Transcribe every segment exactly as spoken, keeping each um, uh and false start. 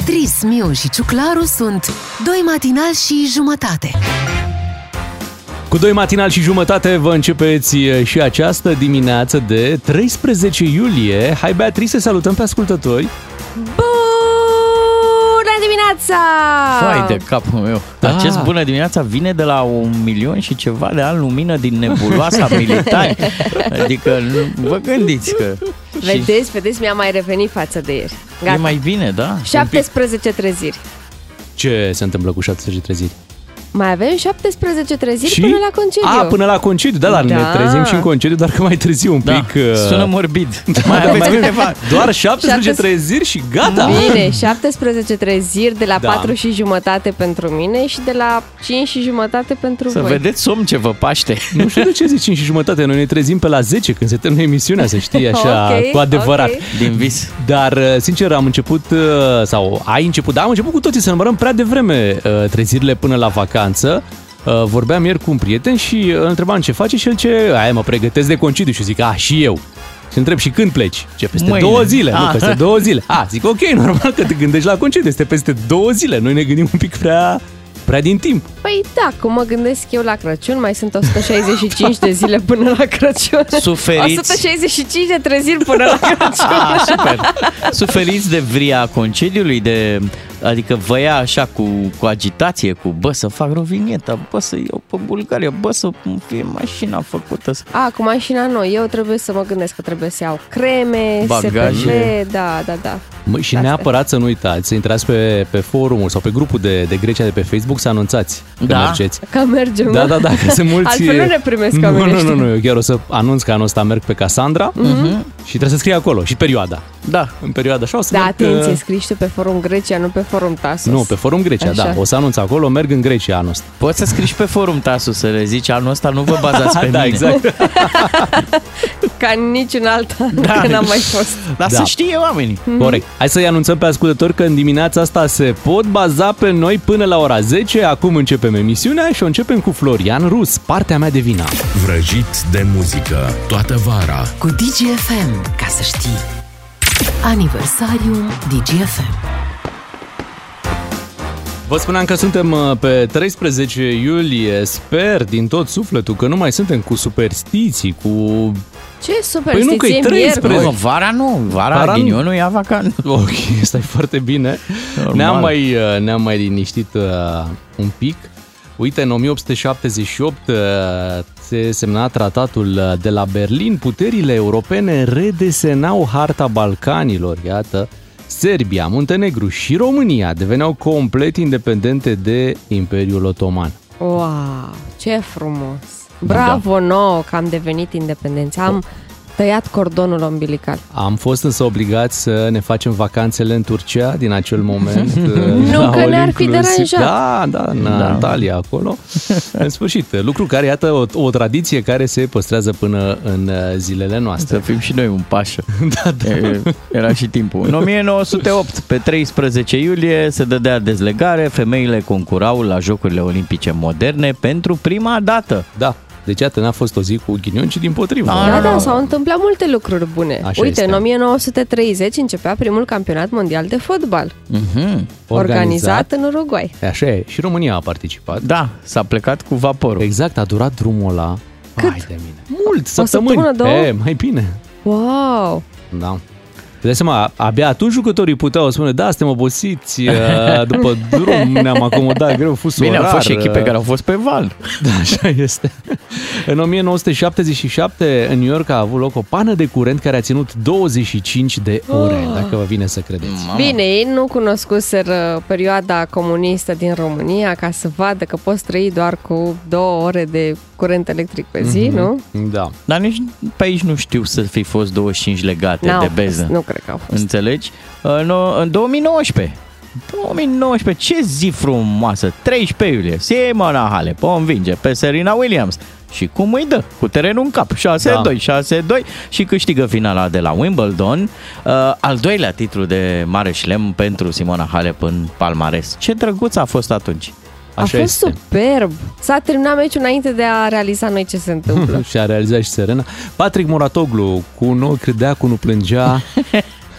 Beatrice, Miu și Ciuclaru sunt doi matinali și jumătate. Cu doi matinal și jumătate vă începeți și această dimineață de treisprezece iulie. Hai, Beatrice, să salutăm pe ascultători. Bună dimineața! Fai de capul meu. Da. Acest bună dimineața vine de la un milion și ceva de ani lumină din nebuloasa militari. Adică vă gândiți că... Vedeți, vedeți, mi-a mai revenit față de ieri. Gata. E mai bine, da? șaptesprezece treziri. Ce se întâmplă cu șaptesprezece treziri? Mai avem șaptesprezece treziri Și? până la concediu. A, până la concediu, da, dar Da. ne trezim și în concediu, dar că mai târziu un Da, pic. uh, sună morbid. Da, Mai da, aveți mai avem câteva... doar șaptesprezece Șaptes- treziri și gata. Bine, șaptesprezece treziri de la Da. patru și jumătate pentru mine și de la cinci și jumătate pentru Să voi. vedeți somn ce vă paște. Nu știu de ce zici cinci și jumătate, noi ne trezim pe la zece când se termină emisiunea, să știi, așa, Ok, cu adevărat. ok. Din vis. Dar, sincer, am început, uh, sau ai început, da, am început cu toții să numărăm prea devreme uh, trezirile până la vacanță. Uh, Vorbeam ieri cu un prieten și îl întrebam ce face și el ce, aia mă pregătesc de concediu și zic, a, și eu. Și întreb, și când pleci? Ce, peste Mâine. două zile, nu, Ah. peste două zile. A, zic, ok, normal că te gândești la concediu, este peste două zile. Noi ne gândim un pic prea, prea din timp. Păi da, cum mă gândesc eu la Crăciun, mai sunt o sută șaizeci și cinci de zile până la Crăciun. Suferiți. o sută șaizeci și cinci de treziri până la Crăciun. Ah, super. Suferiți de vria concediului, de, adică vă ia așa cu, cu agitație, cu bă să fac rovinietă, bă să iau pe Bulgaria, bă să fie mașina făcută. A, cu mașina nouă, eu trebuie să mă gândesc că trebuie să iau creme, Bagaje. S P F, da, da, da. Măi, și Asta neapărat să nu uitați, să intrați pe, pe forumul sau pe grupul de, de Grecia de pe Facebook să anunțați că Da? mergeți. Ca mergem. Da, da, da, că sunt mulți... Altfel nu ne primesc ca Nu, mine, nu, știi? nu, nu, eu chiar o să anunț că anul ăsta merg pe Cassandra și trebuie să scrie acolo și perioada. Da. În perioada așa o să Da, merg... atenție, scrii și tu pe forum Grecia, nu pe forum Tasos. Nu, pe forum Grecia, Așa. da. O să anunț acolo, merg în Grecia anul ăsta. Poți să scrii și pe forum Tasu să le zici anul ăsta nu vă bazați pe Da, mine. exact. Ca în niciun alt an, Da. că n-am mai fost. Dar Da. să știe oamenii. Corect. Hai să-i anunțăm pe ascultători că în dimineața asta se pot baza pe noi până la ora zece. Acum începem emisiunea și o începem cu Florian Rus, partea mea de vina. Vrăjit de muzică toată vara. Cu D G F M, ca să știi. Aniversariul D G F M. Vă spuneam că suntem uh, pe treisprezece iulie. Sper din tot sufletul că nu mai suntem cu superstiții, cu... Ce Păi nu, că e superstiție treisprezece. Nu, miercuri. vara nu, vara, Vara nu. ghinionul ia vacanță. Ok, stai foarte bine. Normal. Ne-am mai, uh, ne-am mai liniștit uh, un pic. Uite, în o mie opt sute șaptezeci și opt uh, se semna tratatul uh, de la Berlin. Puterile europene redesenau harta Balcanilor. Iată, Serbia, Muntenegru și România deveneau complet independente de Imperiul Otoman. Wow, ce frumos. Bravo nouă că am devenit independenți. Am tăiat cordonul umbilical. Am fost însă obligați să ne facem vacanțele în Turcia din acel moment. Nu, la că all ne-ar fi inclusiv. deranjat. Da, da, în Da. Antalya acolo. În sfârșit, lucru care, iată, o, o tradiție care se păstrează până în zilele Să noastre. fim și noi un pașă. Da, da. E- Era și timpul. În o mie nouă sute opt, pe treisprezece iulie, se dădea dezlegare, femeile concurau la Jocurile Olimpice Moderne pentru prima dată. Da. Deci, iată, n-a fost o zi cu ghinion, ci din potrivă. Da, Da, nu, da, nu. s-au întâmplat multe lucruri bune. Așa Uite, este. în o mie nouă sute treizeci începea primul campionat mondial de fotbal, Mhm. organizat în Uruguay. Așa e. Și România a participat. Da, s-a plecat cu vaporul. Exact, a durat drumul ăla. Cât? Hai de mine. Mult, săptămâni. săptămână, două? E, mai bine. Wow! Da. Îți dai seama, abia atunci jucătorii puteau spune, da, suntem obosiți, uh, după drum ne-am acomodat greu, fus Bine, orar. au fost și echipe care au fost pe val. Da, așa este. În o mie nouă sute șaptezeci și șapte, în New York a avut loc o pană de curent care a ținut douăzeci și cinci de ore, dacă vă vine să credeți. Mamă. Bine, ei nu cunoscuseră perioada comunistă din România ca să vadă că poți trăi doar cu două ore de curent electric pe zi, Mhm. nu? Da. Dar nici pe aici nu știu să fi fost douăzeci și cinci legate N-au de fost, beză. nu cred că au fost. Înțelegi? În, în două mii nouăsprezece. două mii nouăsprezece, ce zi frumoasă! treisprezece iulie, Simona Halep o învinge pe Serena Williams. Și cum îi dă? Cu terenul în cap. șase doi, Da. șase doi și câștigă finala de la Wimbledon. Uh, al doilea titlu de mare șlem pentru Simona Halep în palmares. Ce drăguț a fost atunci! A Așa fost este. superb. S-a terminat meciul înainte de a realiza noi ce se întâmplă. Și a realizat și Serena. Patrick Moratoglu, cu un ochi râdea, cu nu plângea.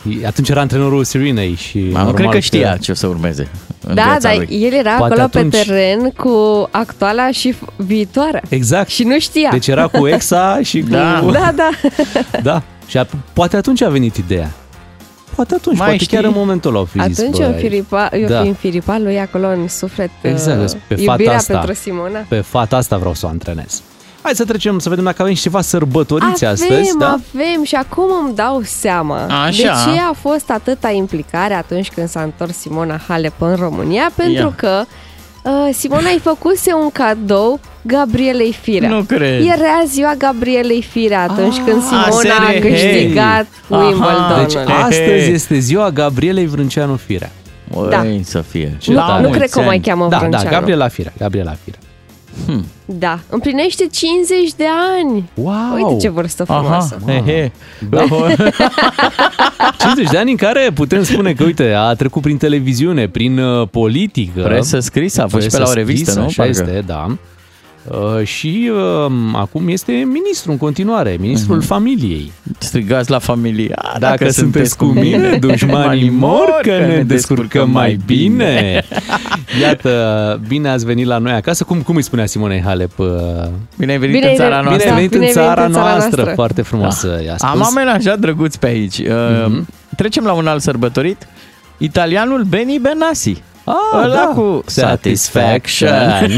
Atunci era antrenorul Serenei și Ma, nu cred că știa că... ce o să urmeze în Da, dar lui. el era Poate acolo atunci... pe teren cu actuala și viitoarea. Exact. Și nu știa. Deci era cu exa și cu... Da, da. da. Da. Și a... poate atunci a venit ideea. Poate atunci, Mai poate știi? chiar în momentul ăla au fi zis, Atunci bă, eu firipa, eu da. fi înfiripat lui acolo în suflet Exact, pe fata iubirea asta. pentru Simona. Pe fata asta vreau să o antrenez. Hai să trecem să vedem dacă avem și ceva sărbătoriți avem, astăzi. Da? Avem și acum îmi dau seama Așa. de ce a fost atâta implicare atunci când s-a întors Simona Halep în România, pentru Ia. că uh, Simona îi făcuse un cadou Gabrielei Firea. Nu cred. Era ziua Gabrielei Firea atunci Ah, când Simona a serie, câștigat hei. Wimbledon-ul. Deci astăzi este ziua Gabrielei Vrânceanu Firea. Băi, Da. să fie. Ce Nu, tare. nu cred că o mai cheamă Da, Vrânceanu. da, Gabriela Firea, Gabriela Firea. Hmm. Da, împlinește cincizeci de ani. Wow! Uite ce vârstă frumoasă. Aha, he, he. Da. cincizeci de ani în care putem spune că, uite, a trecut prin televiziune, prin uh, politică. Presă scrisă, a fost și pe la o revistă, scrisă, nu? Așa Parcă. este, da. Uh, și uh, acum este ministru în continuare, ministrul uh-huh. familiei. Strigați la familie. A, Dacă, dacă sunteți cu mine, dușmanii mor, că ne descurcăm mai bine. Iată, bine ați venit la noi acasă. Cum, cum îi spunea Simonei Halep? Uh, Bine ai venit Bine în țara ai- noastră. Bine ai venit Bine în ai țara venit în țara noastră. noastră. Foarte frumos Da. i-a spus. Am oameni așa drăguți pe aici. Uh, Trecem la un alt sărbătorit. Italianul Benny Benassi. Ah, Ăla da. cu Satisfaction.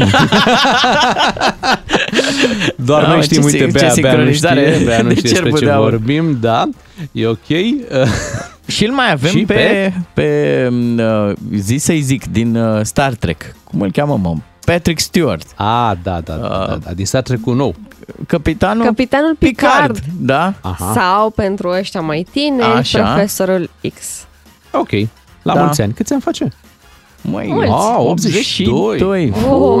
Doar Da, noi știm, ce uite, sin- ce Bea, Bea nu sincronizare știe, Bea nu de știe despre cerbul ce de aur. vorbim, da, e ok. Și îl mai avem Și pe, pe, pe uh, zi să-i zic, din uh, Star Trek. Cum îl cheamă, mă? Patrick Stewart. Ah, da, da, da, da, da, din Star Trek-ul nou. Capitanul, Capitanul Picard. Da? Aha, Sau pentru ăștia mai tineri, Așa. Profesorul X. ok. La Da. mulți ani. Câți ani face? Măi, Mulți. Ah, optzeci și doi.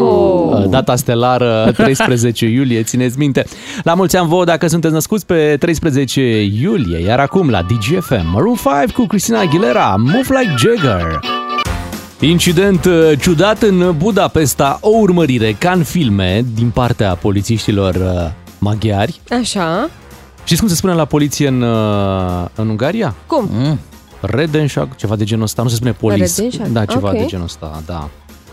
Oh. Data stelară treisprezece iulie, țineți minte. La mulți ani vouă dacă sunteți născuți pe treisprezece iulie. Iar acum la D G F M, Maroon cinci cu Christina Aguilera, Move Like Jagger. Incident uh, ciudat în Budapesta, o urmărire ca în filme din partea polițiștilor uh, maghiari. Așa. Știți cum se spune la poliție în, uh, în Ungaria? Cum? Mm. Redenșag, ceva de genul ăsta, nu se spune polis. Redenșag? Da, ceva Ok. de genul ăsta, da.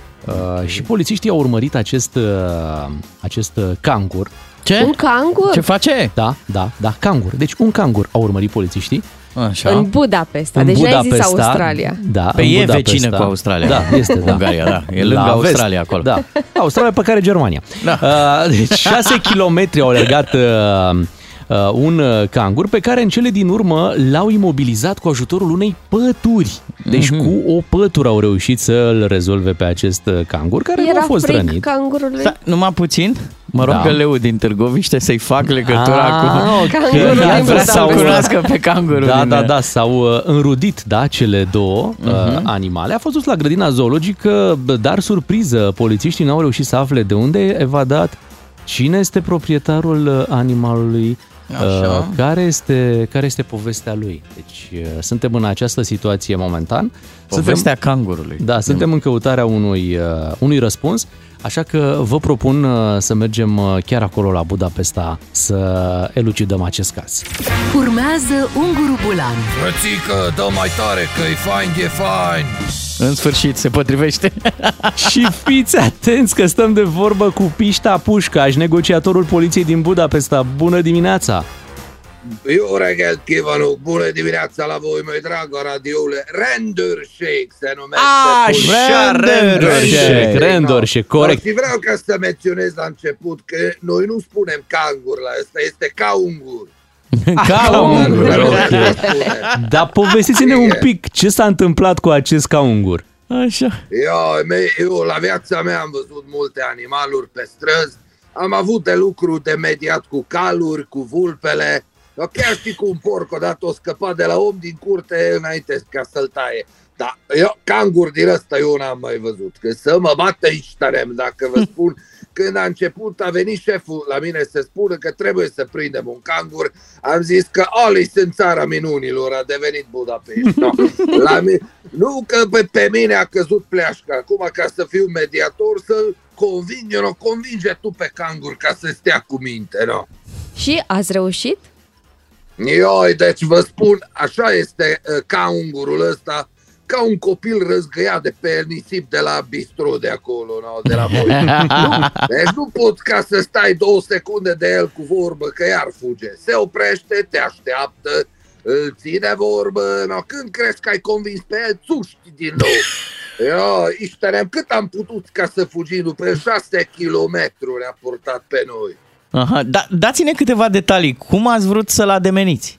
Uh, și polițiștii au urmărit acest, uh, acest uh, cangur. Ce? Un cangur? Ce face? Da, da, da, cangur. Deci un cangur au urmărit polițiștii. Așa. În Budapesta. În Deci n-ai zis Budapesta, Australia. Da, Pe în e Budapesta. vecină cu Australia. Da, este, da. Ungaria, da. E lângă La Australia vest. acolo. Da. Australia pe care Germania. Da. Uh, deci șase kilometri au alergat uh, uh, un uh, cangur pe care în cele din urmă l-au imobilizat cu ajutorul unei pături. Deci Mhm. cu o pătură au reușit să-l rezolve pe acest uh, cangur care nu Era a fost fric rănit. cangurului. Sta, numai puțin. Mă rog Da. pe Leu din Târgoviște să-i fac legătura Ah, cu... ok. Cangurul Că din vrea să-l Budapesta. cunoască pe cangurul. Da, din- da, da, s-au uh, înrudit, da, cele două uh, Mhm. animale. A fost dus la grădina zoologică, bă, dar surpriză, polițiștii n-au reușit să afle de unde e evadat, cine este proprietarul uh, animalului, Așa. uh, care este, care este povestea lui. Deci uh, suntem în această situație momentan. Povestea Suntem, cangurului. da, suntem în căutarea unui, uh, unui răspuns, așa că vă propun uh, să mergem uh, chiar acolo la Budapesta să elucidăm acest caz. Urmează Unguru Bulan. Frățică, dă mai tare că e fain, e fain. În sfârșit, se potrivește. Și fiți atenți că stăm de vorbă cu Pișta Pușcaș, negociatorul poliției din Budapesta. Bună dimineața! Jó reggelt kívánok, bună dimineața la voi, mai dragă radioule. Rendőrség se numește. Așa, Rendőrség, Rendőrség, corect. Și vreau ca să menționez la început că noi nu spunem cangur la ăsta, este caungur. Caungur, Dar nu ok. așa spune. Dar povestiți-ne un pic ce s-a întâmplat cu acest caungur. Așa. Eu, me- eu la viața mea am văzut multe animaluri pe străzi, am avut de lucru de mediat cu caluri, cu vulpele, sau chiar și cu un porc odată o scăpat de la om din curte înainte ca să-l taie. Dar eu, cangur din ăsta eu n-am mai văzut, că să mă bată iștarem dacă vă spun. Când a început a venit șeful la mine să spună că trebuie să prindem un cangur, am zis că Alice în țara minunilor a devenit Budapest. No. La mi- nu că pe, pe mine a căzut pleașca, acum ca să fiu mediator să-l conving, eu, no, convinge tu pe cangur ca să stea cu minte. No. Și ați reușit? Ioi, deci vă spun, așa este ca ungurul ăsta, ca un copil răzgăiat de pe nisip de la bistro de acolo, no, de la voi. Deci nu poți ca să stai două secunde de el cu vorbă, că iar fuge. Se oprește, te așteaptă, îl ține vorbă, no, când crezi că ai convins pe el, țuști din nou. Eu, iștenem, cât am putut ca să fugim după el, șase kilometri a purtat pe noi. Aha, da, dați-ne câteva detalii, cum ați vrut să-l ademeniți?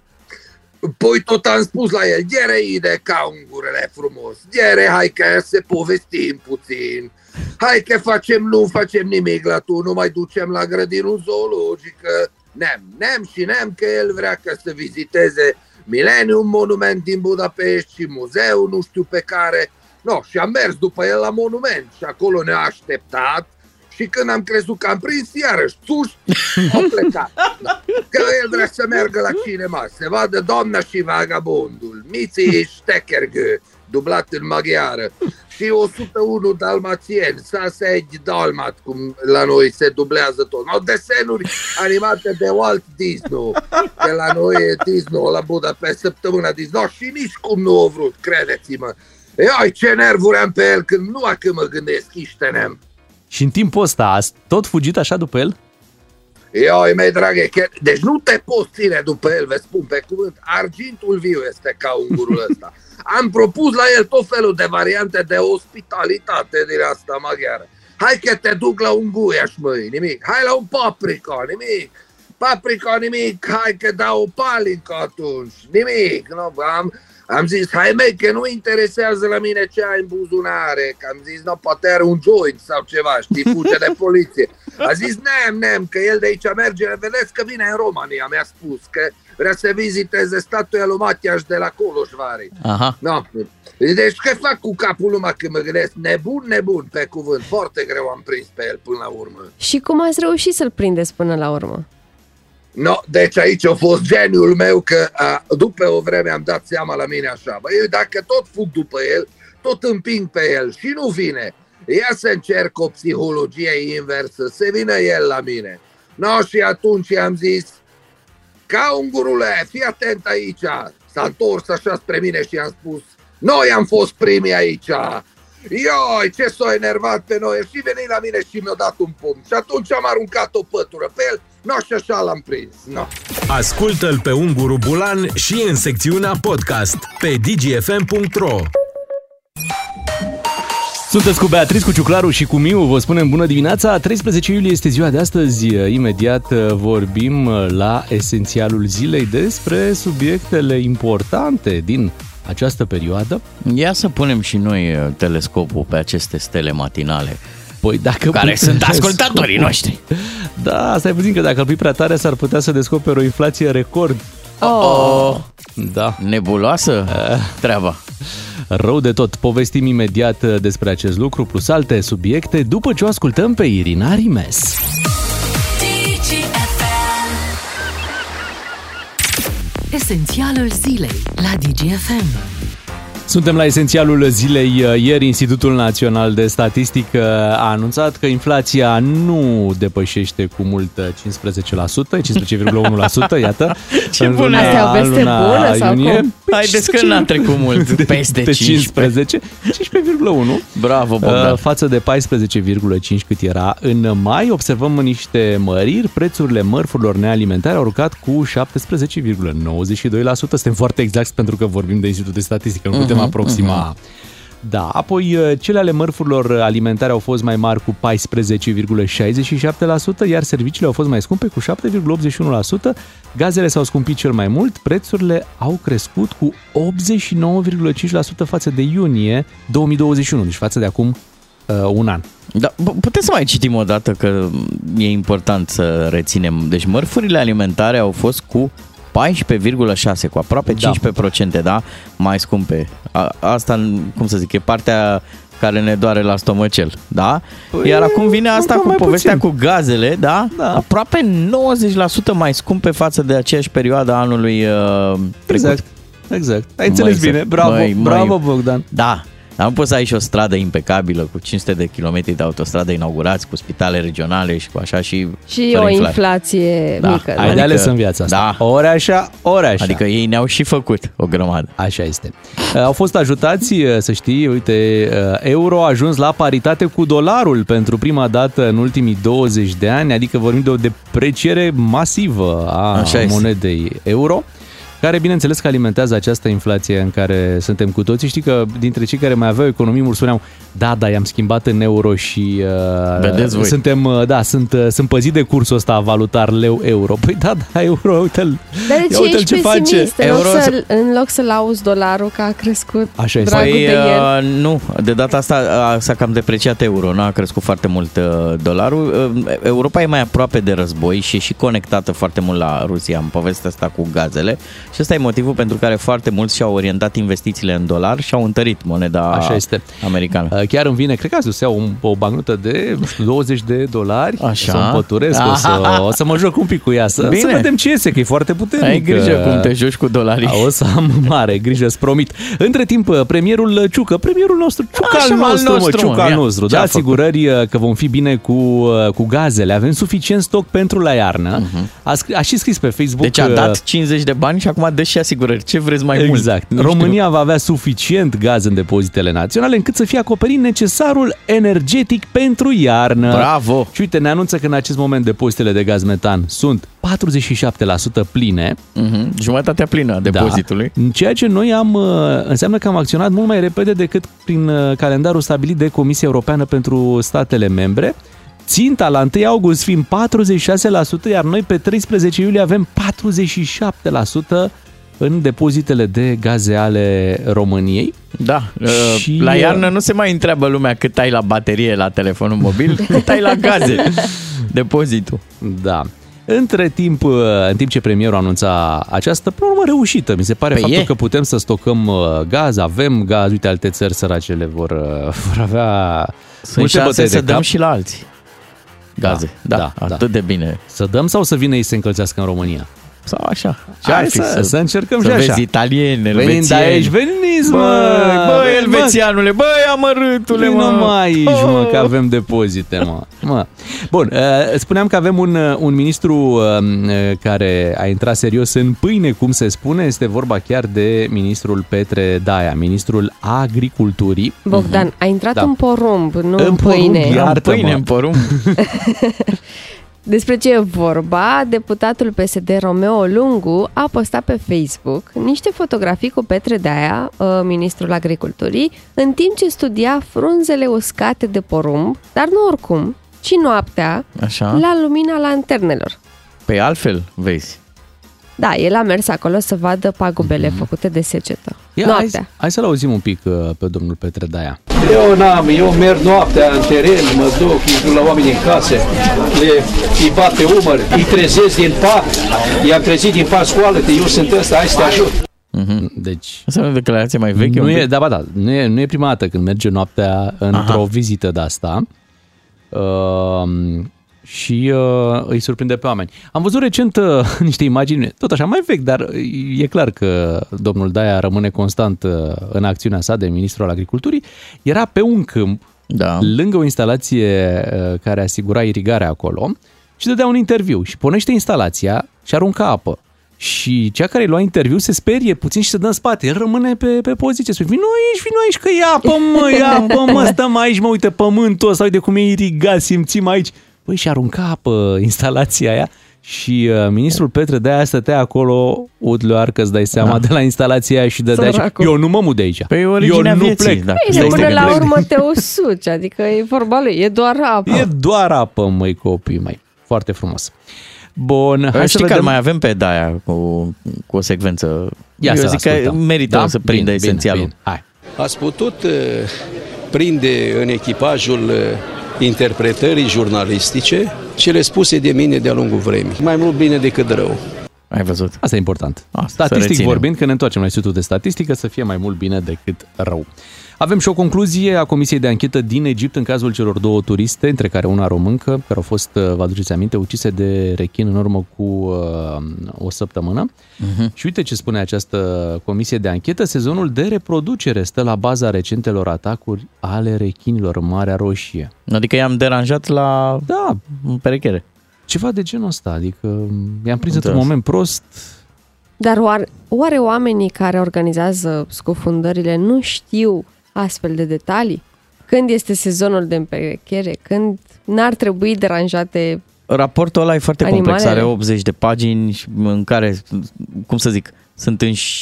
Păi tot am spus la el, Ghere ide ca ungurele frumos, Ghere, hai că să povestim puțin, hai că facem, nu facem nimic la tu, nu mai ducem la grădinul zoologică, nem, nem și nem că el vrea ca să viziteze Millennium Monument din Budapest și muzeul nu știu pe care, no, și am mers după el la monument și acolo ne-a așteptat. Și când am crezut că am prins, iarăși, țuș, au plecat. Da. Că el vrea să meargă la cinema, să vadă Doamna și Vagabondul, Miții Ștechergă, dublat în maghiară, și o sută unu dalmațieni, Sasegi Dalmat, cum la noi se dublează tot. Au desenuri animate de Walt Disney, că la noi e Disney, la Budapest, săptămâna Disney, no, și nici cum nu au vrut, credeți-mă. Ioi, ce nervuri am pe el când nu a că mă gândesc, iștenem. Și în timpul ăsta ați tot fugit așa după el? Ioi, mei draghe, că... deci nu te poți ține după el, vă spun pe cuvânt, argintul viu este ca ungurul ăsta. Am propus la el tot felul de variante de ospitalitate din asta maghiară. Hai că te duc la un guiaș, măi, nimic. Hai la un paprika, nimic. Paprika, nimic. Hai că dau o palincă atunci, nimic. No, am... Am zis, hai mei, că nu interesează la mine ce ai în buzunare, că am zis, no, poate are un joint sau ceva, știi, fuge de poliție. A zis, nem, nem, că el de aici merge, vedeți că vine în România, mi-a spus, că vrea să viziteze statuia lui Matiaș de la Coloșvari. Aha. No. Deci că fac cu capul lumea când mă gândesc, nebun, nebun, pe cuvânt, foarte greu am prins pe el până la urmă. Și cum ați reușit să-l prindeți până la urmă? No, deci aici a fost geniul meu că a, după o vreme am dat seama la mine așa, bă, eu dacă tot fug după el, tot împing pe el și nu vine, ia să încerc o psihologie inversă, să vină el la mine. No, și atunci am zis, ca ungurule, fii atent aici, s-a întors așa spre mine și am spus, noi am fost primii aici. Ioi, ce s-a enervat pe noi și veni la mine și mi-a dat un pumn. Și atunci am aruncat o pătură pe el. No, și așa l-am prins. No. Ascultă-l pe Unguru Bulan și în secțiunea podcast pe digi f m punct r o. Sunteți cu Beatrice, cu Ciuclaru și cu Miu. Vă spunem bună dimineața. treisprezece iulie este ziua de astăzi. Imediat vorbim la esențialul zilei despre subiectele importante din această perioadă. Ia să punem și noi telescopul pe aceste stele matinale. Păi dacă care sunt ascultătorii noștri. Da, stai puțin că dacă îl pui prea tare s-ar putea să descoperi o inflație record. Oh. Da. Nebuloasă treaba. Rău de tot. Povestim imediat despre acest lucru plus alte subiecte după ce o ascultăm pe Irina Rimes. Esențialul zilei la Digi F M. Suntem la esențialul zilei. Ieri Institutul Național de Statistică a anunțat că inflația nu depășește cu mult cincisprezece la sută, cincisprezece virgulă unu la sută, iată. Ce bună! Asta e o veste bună sau cum? Haideți că n-a trecut mult, peste cincisprezece, cincisprezece virgulă unu. Bravo, Bogdan! Față de paisprezece virgulă cinci cât era în mai, observăm niște măriri. Prețurile mărfurilor nealimentare au urcat cu șaptesprezece virgulă nouăzeci și doi la sută. Suntem foarte exact pentru că vorbim de Institutul de Statistică, nu putem aproxima. Uh-huh. Da, apoi cele ale mărfurilor alimentare au fost mai mari cu paisprezece virgulă șaizeci și șapte la sută, iar serviciile au fost mai scumpe cu șapte virgulă optzeci și unu la sută. Gazele s-au scumpit cel mai mult, prețurile au crescut cu optzeci și nouă virgulă cinci la sută față de iunie două mii douăzeci și unu, deci față de acum uh, un an. Da, puteți să mai citim o dată că e important să reținem. Deci mărfurile alimentare au fost cu paisprezece virgulă șase, cu aproape cincisprezece la sută, da. da? Mai scumpe. A, asta, cum să zic, e partea care ne doare la stomăcel, da? Păi, iar acum vine asta cu povestea puțin. Cu gazele, da? da? Aproape nouăzeci la sută mai scumpe față de aceeași perioadă a anului uh, trecut. Exact, exact. Ai înțeles bine, bravo, măi, bravo măi. Bogdan. Da. Dar nu poți să ai și o stradă impecabilă cu cinci sute de kilometri de autostradă inaugurați, cu spitale regionale și cu așa și... Și o inflație da. mică. Ai adică, de ales în viața asta. Da. Ori așa, ori așa. Adică ei ne-au și făcut o grămadă. Așa este. Au fost ajutați, să știi, uite, euro a ajuns la paritate cu dolarul pentru prima dată în ultimii douăzeci de ani, adică vorbim de o depreciere masivă a așa monedei este. Euro, care, bineînțeles, că alimentează această inflație în care suntem cu toții. Știi că dintre cei care mai aveau economii mult spuneau, da, da, i-am schimbat în euro și uh, suntem, uh, da, sunt, uh, sunt păzit de cursul ăsta valutar leu-euro. Păi da, da, euro, uite-l, Dar de ce uite-l ești ce face. În, euro... loc să, în loc să lauzi dolarul că a crescut așa este. dragul păi, de el? Uh, nu, de data asta s-a cam depreciat euro, nu a crescut foarte mult uh, dolarul. Uh, Europa e mai aproape de război și e și conectată foarte mult la Rusia în povestea asta cu gazele și ăsta e motivul pentru care foarte mulți și-au orientat investițiile în dolar și au întărit moneda așa este. americană. Chiar îmi vine, cred că azi o să iau o bancnotă de douăzeci de dolari, așa. Să o împăturesc, o să, o să mă joc un pic cu ea, să, să vedem ce iese, că e foarte puternic. Ai grijă cum te joci cu dolarii. O să am mare grijă, îți promit. Între timp, premierul Ciucă, premierul nostru, Ciucă al nostru, mă, Ciucă al nostru, da, asigurări că vom fi bine cu, cu gazele, avem suficient stoc pentru la iarnă. Uh-huh. A, scris, a și scris pe Facebook. Deci a dat cincizeci de bani și acum dă și asigurări. Ce vreți mai exact. mult? Exact. România va avea suficient gaz în depozitele naționale încât să fie acoperit necesarul energetic pentru iarnă. Bravo! Și uite, ne anunță că în acest moment depozitele de gaz metan sunt patruzeci și șapte la sută pline. Uh-huh. Jumătatea plină a depozitului. Da. Ceea ce noi am, înseamnă că am acționat mult mai repede decât prin calendarul stabilit de Comisia Europeană pentru statele membre. Ținta la întâi august fiind patruzeci și șase la sută, iar noi pe treisprezece iulie avem patruzeci și șapte la sută în depozitele de gaze ale României. Da, și la iarnă nu se mai întreabă lumea cât ai la baterie la telefonul mobil, cât ai la gaze, depozitul. Da. Între timp, în timp ce premierul anunța această problemă reușită, mi se pare, pe faptul e. că putem să stocăm gaz, avem gaz, uite, alte țări săracele vor, vor avea multe bătăi să dăm și la alții gaze. Da, da, da atât da. de bine. Să dăm sau să vină ei să se încălzească în România? Sau așa. Hai să, să, să încercăm să și așa. Să vezi italieni, elvețieni. Venind aici, veniți, mă! Băi, elvețianule, băi, amărâtule, mă! Nu mai aici, oh. mă, că avem depozite, mă. mă. Bun, spuneam că avem un, un ministru care a intrat serios în pâine, cum se spune. Este vorba chiar de ministrul Petre Daia, ministrul Agriculturii. Bogdan, a intrat da. în porumb, nu în, în pâine. Porumb, iartă, în pâine, în porumb. Despre ce e vorba, deputatul P S D Romeo Lungu a postat pe Facebook niște fotografii cu Petre Daia, ministrul agriculturii, în timp ce studia frunzele uscate de porumb, dar nu oricum, ci noaptea, așa? La lumina lanternelor. Păi altfel, vezi. Da, el a mers acolo să vadă pagubele mm-hmm. făcute de secetă. Ia, hai, hai să-l auzim un pic pe domnul Petre Daia. Eu n-am, eu merg noaptea în teren, mă duc, intru la oameni în case, le, îi bat pe umăr, îi trezesc din pat, i-am trezit din pat, scoală-te, eu sunt ăsta, hai să te ajut. Mm-hmm. Deci, asta e o declarație mai veche? Nu e, da, ba, da, nu e, nu e prima dată când merge noaptea într-o Aha. vizită de asta. Uh, și uh, îi surprinde pe oameni. Am văzut recent uh, niște imagini, tot așa mai vechi, dar e clar că domnul Daia rămâne constant uh, în acțiunea sa de ministrul al agriculturii. Era pe un câmp, da. lângă o instalație uh, care asigura irigarea acolo și dădea un interviu și pornește instalația și arunca apă. Și cea care îi lua interviu se sperie puțin și se dă în spate. El rămâne pe, pe poziție. Spune, vino aici, vino aici, că e apă, mă, e apă, mă, stăm aici, mă, uite pământul ăsta, uite cum e irigat, simțim aici. Păi și arunca apă instalația aia și uh, ministrul Petre Daia stătea acolo, udleoar, că îți dai seama, da. de la instalația aia și dădea aici. Eu nu mă mut de aici. Păi eu nu vieții, plec. Da. Păi până la urmă te usuci, adică e vorba lui, e doar apă. E doar apă, măi copii, măi. Foarte frumos. Bun, hai Știi să că vedem. mai avem pe Daia cu, cu o secvență. Ia Eu să zic că merită da? să prindă bine, esențialul. Bine, bine. Hai. Ați putut uh, prinde în echipajul uh, interpretării jurnalistice cele spuse de mine de-a lungul vremii. Mai mult bine decât rău. Ai văzut? Asta e important. Asta Statistic vorbind, când ne întoarcem la Institutul de Statistică, să fie mai mult bine decât rău. Avem și o concluzie a Comisiei de Anchetă din Egipt în cazul celor două turiste, între care una româncă, care au fost, vă aduceți aminte, ucise de rechin în urmă cu uh, o săptămână. Uh-huh. Și uite ce spune această Comisie de Anchetă: sezonul de reproducere stă la baza recentelor atacuri ale rechinilor în Marea Roșie. Adică i-am deranjat la da. perechere. Ceva de genul ăsta, adică i-am prins într-un moment prost. Dar oare, oare oamenii care organizează scufundările nu știu astfel de detalii? Când este sezonul de împerechere? Când n-ar trebui deranjate raportul ăla e foarte animalele? complex, are optzeci de pagini în care, cum să zic, sunt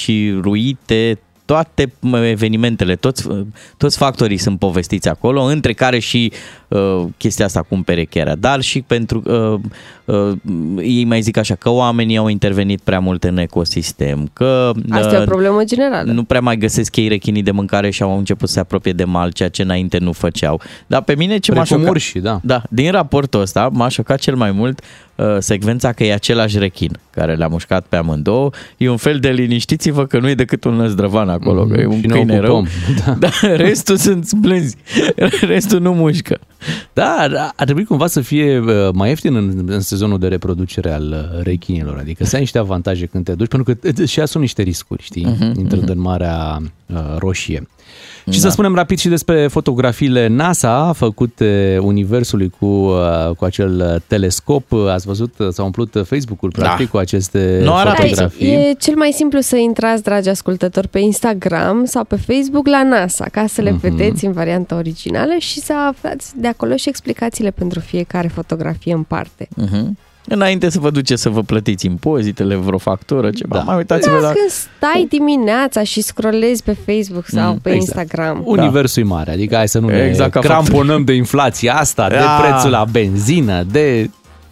înșiruite toate evenimentele, toți, toți factorii sunt povestiți acolo, între care și uh, chestia asta cu împerecherea, dar și pentru, uh, uh, ei mai zic așa, că oamenii au intervenit prea mult în ecosistem, că uh, asta e o problemă generală. Nu prea mai găsesc ei rechinii de mâncare și au început să se apropie de mal, ceea ce înainte nu făceau. Dar pe mine ce m-a șocat, urși, da. Da, din raportul ăsta m-a șocat cel mai mult uh, secvența că e același rechin care le-a mușcat pe amândouă. E un fel de liniștiți-vă că nu e decât un năzdrăvan acolo, mm-hmm. că e un câine rău. Da. Dar restul sunt blânzi. Restul nu mușcă. Da, ar trebui cumva să fie mai ieftin în, în sezonul de reproducere al rechinilor. Adică să ai niște avantaje când te duci, pentru că și asumi niște riscuri, știi, uh-huh, intrând uh-huh. în Marea uh, Roșie. Și da. Să spunem rapid și despre fotografiile NASA făcute Universului cu, uh, cu acel telescop. Ați văzut, s-a umplut Facebook-ul practic da. Cu aceste no, fotografii. E cel mai simplu să intrați, dragi ascultători, pe Instagram sau pe Facebook la NASA, ca să le uh-huh. vedeți în varianta originală și să aflați de acolo și explicațiile pentru fiecare fotografie în parte. Uh-huh. Înainte să vă duceți să vă plătiți impozitele, vreo factură, ceva, da. Mai uitați-vă da, la... când stai dimineața și scrollezi pe Facebook sau mm, pe exact. Instagram. Universul e mare, adică hai să nu exact ne cramponăm de inflația asta, da. De prețul la benzină, de...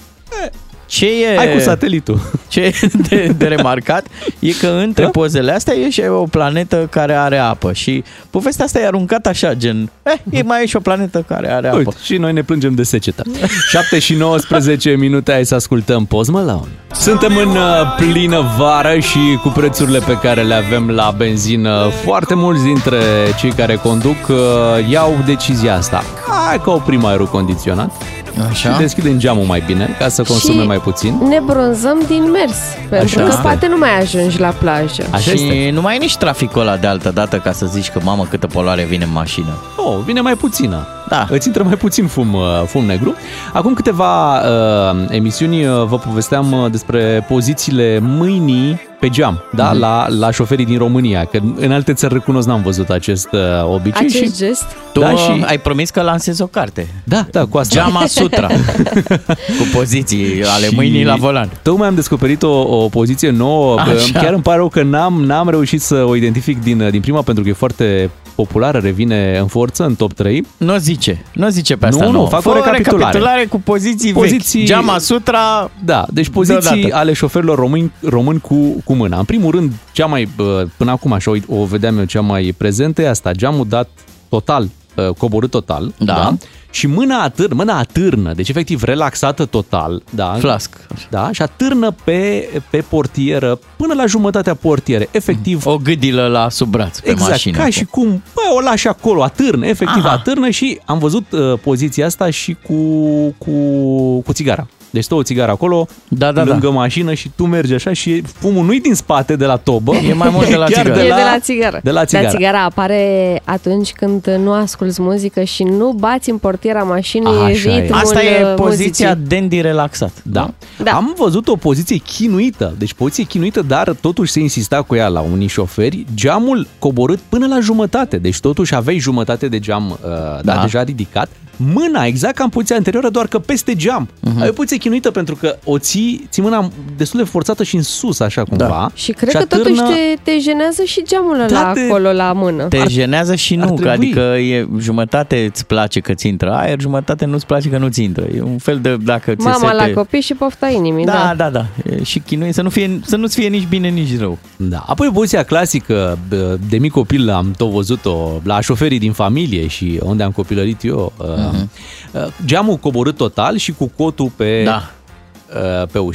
Ce e, hai cu satelitul. Ce e de, de remarcat e că între da? pozele astea e și o planetă care are apă și povestea asta e aruncată așa, gen, eh, e mai e și o planetă care are apă. Uite, și noi ne plângem de secetă. șapte și nouăsprezece minute, hai să ascultăm Post Malone. Suntem în plină vară și cu prețurile pe care le avem la benzină, foarte mulți dintre cei care conduc iau decizia asta. Hai că oprim aerul condiționat. Așa. Și deschidem geamul mai bine ca să consume mai puțin. Ne bronzăm din mers, pentru Așa că este. Poate nu mai ajungi la plajă. Așa și este. Nu mai e nici traficul ăla de altă dată ca să zici că mamă câtă poluare vine în mașină. Oh, vine mai puțină. Da. Îți intră mai puțin fum, fum negru. Acum câteva uh, emisiuni uh, vă povesteam uh, despre pozițiile mâinii pe geam, da? Mm-hmm. La, la șoferii din România, că în alte țări recunosc n-am văzut acest uh, obicei. Acest și, gest? Tu da, și ai promis că lansezi o carte. Da, da, cu asta. Jama Sutra. Cu poziții ale și mâinii la volan. Tocmai am descoperit o, o poziție nouă. Așa. Chiar îmi pare rău că n-am, n-am reușit să o identific din, din prima, pentru că e foarte populară, revine în forță, în top trei. Nu zice, nu zice pe asta. Nu, nu, fac o recapitulare. recapitulare cu poziții, poziții vechi. Jama Sutra. Da, deci poziții deodată. Ale șoferilor români, români cu, cu mâna. În primul rând, cea mai, până acum așa o, o vedeam eu cea mai prezentă, e asta, geamul dat total, coborât total. Da. Da? Și mâna atârnă, mâna atârnă, deci efectiv relaxată total, da, flasc. Da, și atârnă pe, pe portieră până la jumătatea portierei, efectiv. O gâdilă la sub braț pe exact, mașină. Ca și cum, bă, o lași acolo, atârnă, efectiv Aha. atârnă și am văzut uh, poziția asta și cu, cu, cu țigara. Deci stă o țigară acolo, da, da, lângă da. mașină și tu mergi așa și fumul nu-i din spate de la tobă. E mai mult de la țigară. De la, de la țigară. De la țigară. Dar țigara apare atunci când nu asculți muzică și nu bați în portiera mașinii ritmul Asta e poziția muzicii. dandy relaxat. Da. da. Am văzut o poziție chinuită, deci poziție chinuită, dar totuși se insista cu ea la unii șoferi, geamul coborât până la jumătate, deci totuși aveai jumătate de geam uh, da. Da, deja ridicat. Mâna, exact ca în poziția anterioară, doar că peste geam. Uh-huh. Ai o poziție chinuită pentru că o ții, ții mâna destul de forțată și în sus, așa cumva. Da. Și cred și că atârnă... totuși te, te jenează și geamul ăla da, te... acolo la mână. Te ar... jenează și nu, că adică e jumătate îți place că ți intră aer, jumătate nu-ți place că nu-ți intră. E un fel de dacă ți Mama sete... la copii și pofta inimii. Da, da, da, da. E și chinuie, să, nu fie, să nu-ți fie nici bine, nici rău. Da. Apoi poziția clasică, de mic copil am tot văzut-o la șoferii din familie și unde am copilărit eu. Uh-huh. Geamul coborât total și cu cotul pe, da. pe ușă.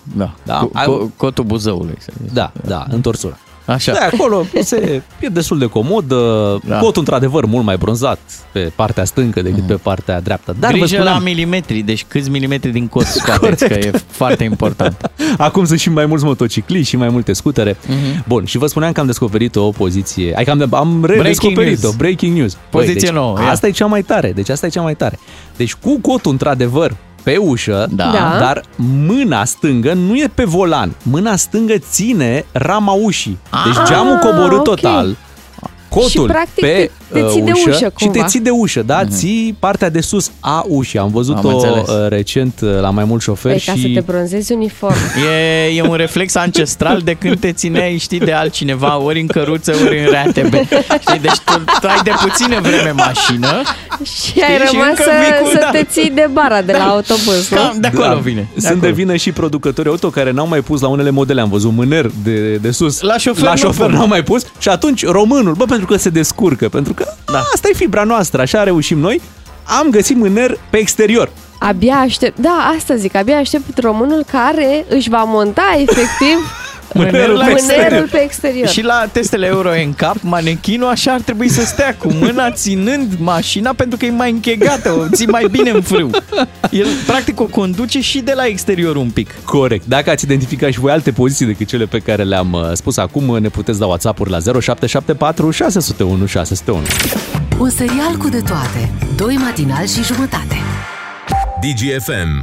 Da, Da? Co- co- cotul Buzăului. Da, da, întorsura. Așa. Da, acolo se, e destul de comod, Da. cotul într-adevăr mult mai bronzat pe partea stângă decât pe partea dreaptă. Dar vă Grijă spuneam, la milimetri, deci câți milimetri din cot scoateți, că e foarte important. acum sunt și mai mulți motocicliști și mai multe scutere. Mhm. Bun, și vă spuneam că am descoperit o poziție, ai că am, am redescoperit-o, news. breaking news. Poziție deci, nouă, ia. Asta e cea mai tare, deci asta e cea mai tare. Deci cu cotul într-adevăr pe ușă, Da. Da. dar mâna stângă nu e pe volan. Mâna stângă ține rama ușii. Deci geamul coborât ok. total, cotul Și, practic, pe te- te ții uh, de ușă, ușă, și te cumva. ții de ușă, da? Ții partea de sus a ușii. Am Am văzut-o înțeles. uh, recent uh, la mai mulți șoferi Păi, ca și... să te bronzezi uniform. E, e un reflex ancestral de când te țineai, știi, de altcineva, ori în căruță, ori în R A T B. Știi? Deci tu, tu ai de puțină vreme mașină. Și ai Și rămas încă să, vii cu- să da. te ții de bara de la autobuz, nu? Cam de acolo vine. De Sunt de acolo. vină și producătorii auto care n-au mai pus la unele modele, am văzut mâner de, de sus. La șofer la nu șofer pun. n-au mai pus și atunci românul, bă, pentru că se descurcă, pentru că da. asta e fibra noastră, așa reușim noi, am găsit mâner pe exterior. Abia aștept, da, asta zic, abia aștept românul care își va monta efectiv Mânerul la exterior. mânerul pe exterior. Și la testele Euro N C A P, manechinul așa ar trebui să stea cu mâna ținând mașina pentru că e mai închegată, o ții mai bine în frâu. El practic o conduce și de la exterior un pic. Corect. Dacă ați identificat și voi alte poziții decât cele pe care le-am uh, spus acum, ne puteți da WhatsApp-uri la zero șapte șapte patru șase zero unu șase zero unu. Un serial cu de toate. Doi matinali și jumătate. D G F M.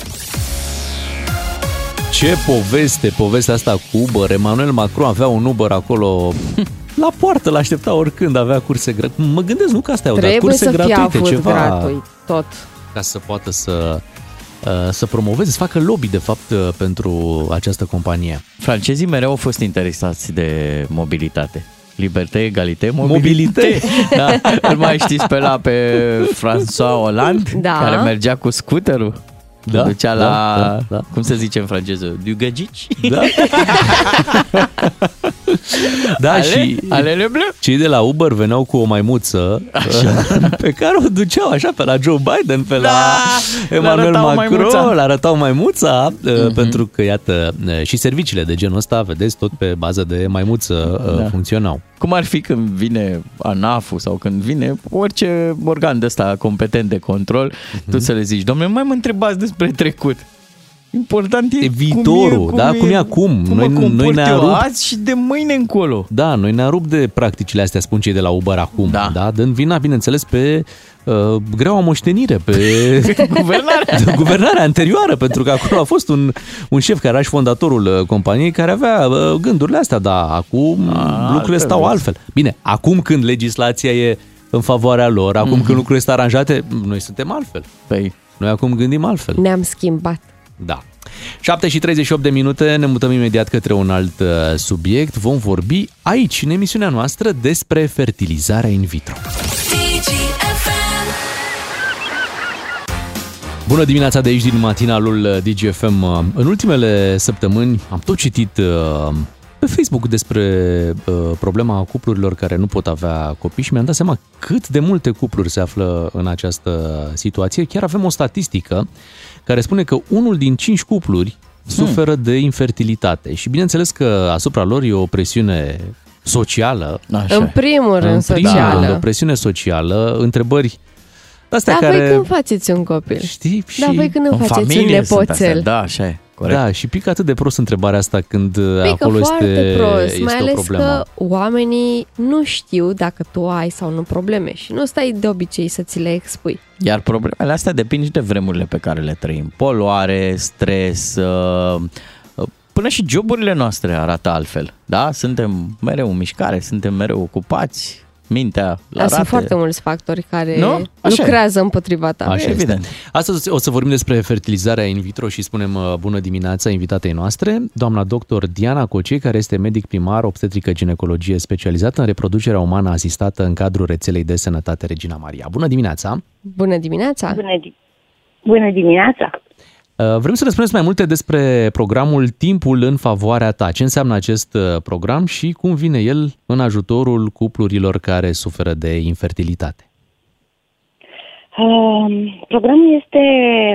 Ce poveste, povestea asta cu Uber. Emmanuel Macron avea un Uber acolo la poartă, l-aștepta oricând, avea curse gratuite. Mă gândesc, nu că astea au dat Trebuie curse să fie gratuite, avut ceva gratuit, tot. ca să poată să, uh, să promoveze, să facă lobby, de fapt, uh, pentru această companie. Francezii mereu au fost interesați de mobilitate. Liberté, egalité, Mobilitate. mobilitate. Da. Îl mai știți pe la pe François Hollande, Da. care mergea cu scuterul? Da, Ducea da, la, da, da. cum se zice în franceză, du gagici? Da? Da, Ale, și alele bleu. cei de la Uber veneau cu o maimuță așa, pe care o duceau așa pe la Joe Biden, pe la Da, Emmanuel le-arătau Macron, maimuța. le arătau maimuța, uh-huh. pentru că, iată, uh, și serviciile de genul ăsta, vedeți, tot pe bază de maimuță uh, Da. funcționau. Cum ar fi când vine ANAF-ul sau când vine orice organ de ăsta competent de control, uh-huh. tu să le zici, domnule, mai mă întrebați despre trecut. Important e, E viitorul, cum e, da, cum cum e, e acum. Cum Noi- mă noi comport ne-am eu rupt. azi și de mâine încolo. Da, noi ne-am rupt de practicile astea, spun cei de la Uber acum, Da. da? Dând vina, bineînțeles, pe uh, greaua moștenire, pe Guvernarea. de guvernarea anterioară, pentru că acolo a fost un, un șef care era și fondatorul uh, companiei care avea uh, gândurile astea, dar acum A, lucrurile altfel, stau vezi. altfel. Bine, acum când legislația e în favoarea lor, acum Mhm. când lucrurile sunt aranjate, noi suntem altfel. Păi, Noi acum gândim altfel. Ne-am schimbat. Da. șapte și treizeci și opt de minute, ne mutăm imediat către un alt uh, subiect. Vom vorbi aici, în emisiunea noastră, despre fertilizarea in vitro. Bună dimineața de aici, din matinalul D G F M. În ultimele săptămâni am tot citit uh, pe Facebook despre uh, problema cuplurilor care nu pot avea copii și mi-am dat seama cât de multe cupluri se află în această situație. Chiar avem o statistică care spune că unul din cinci cupluri suferă de infertilitate și bineînțeles că asupra lor e o presiune socială. așa. În primul rând, În primul socială. rând, o presiune socială, întrebări astea Dar care... voi când faceți un copil? Știi? Și... Dar voi când În îmi faceți un familie sunt astea. nepoțel? Da, așa e. Corect. Da, și pică atât de prost întrebarea asta când Pică acolo foarte este, prost, este mai o ales problemă. că oamenii nu știu dacă tu ai sau nu probleme și nu stai de obicei să ți le expui. Iar problemele astea depind și de vremurile pe care le trăim. Poluare, stres, uh, uh, până și joburile noastre arată altfel. Da? Suntem mereu în mișcare, suntem mereu ocupați, mintea la Dar sunt rate. foarte mulți factori care Nu? Așa e. lucrează împotriva ta. Așa Evident. este. Astăzi o să vorbim despre fertilizarea in vitro și spunem uh, bună dimineața invitatei noastre, doamna doctor Diana Cocei, care este medic primar, obstetrică ginecologie specializată în reproducerea umană asistată în cadrul rețelei de sănătate Regina Maria. Bună dimineața! Bună dimineața! Bună, di- Bună dimineața! Uh, Vrem să ne spuneți mai multe despre programul Timpul în favoarea ta. Ce înseamnă acest uh, program și cum vine el în ajutorul cuplurilor care suferă de infertilitate? Uh, programul este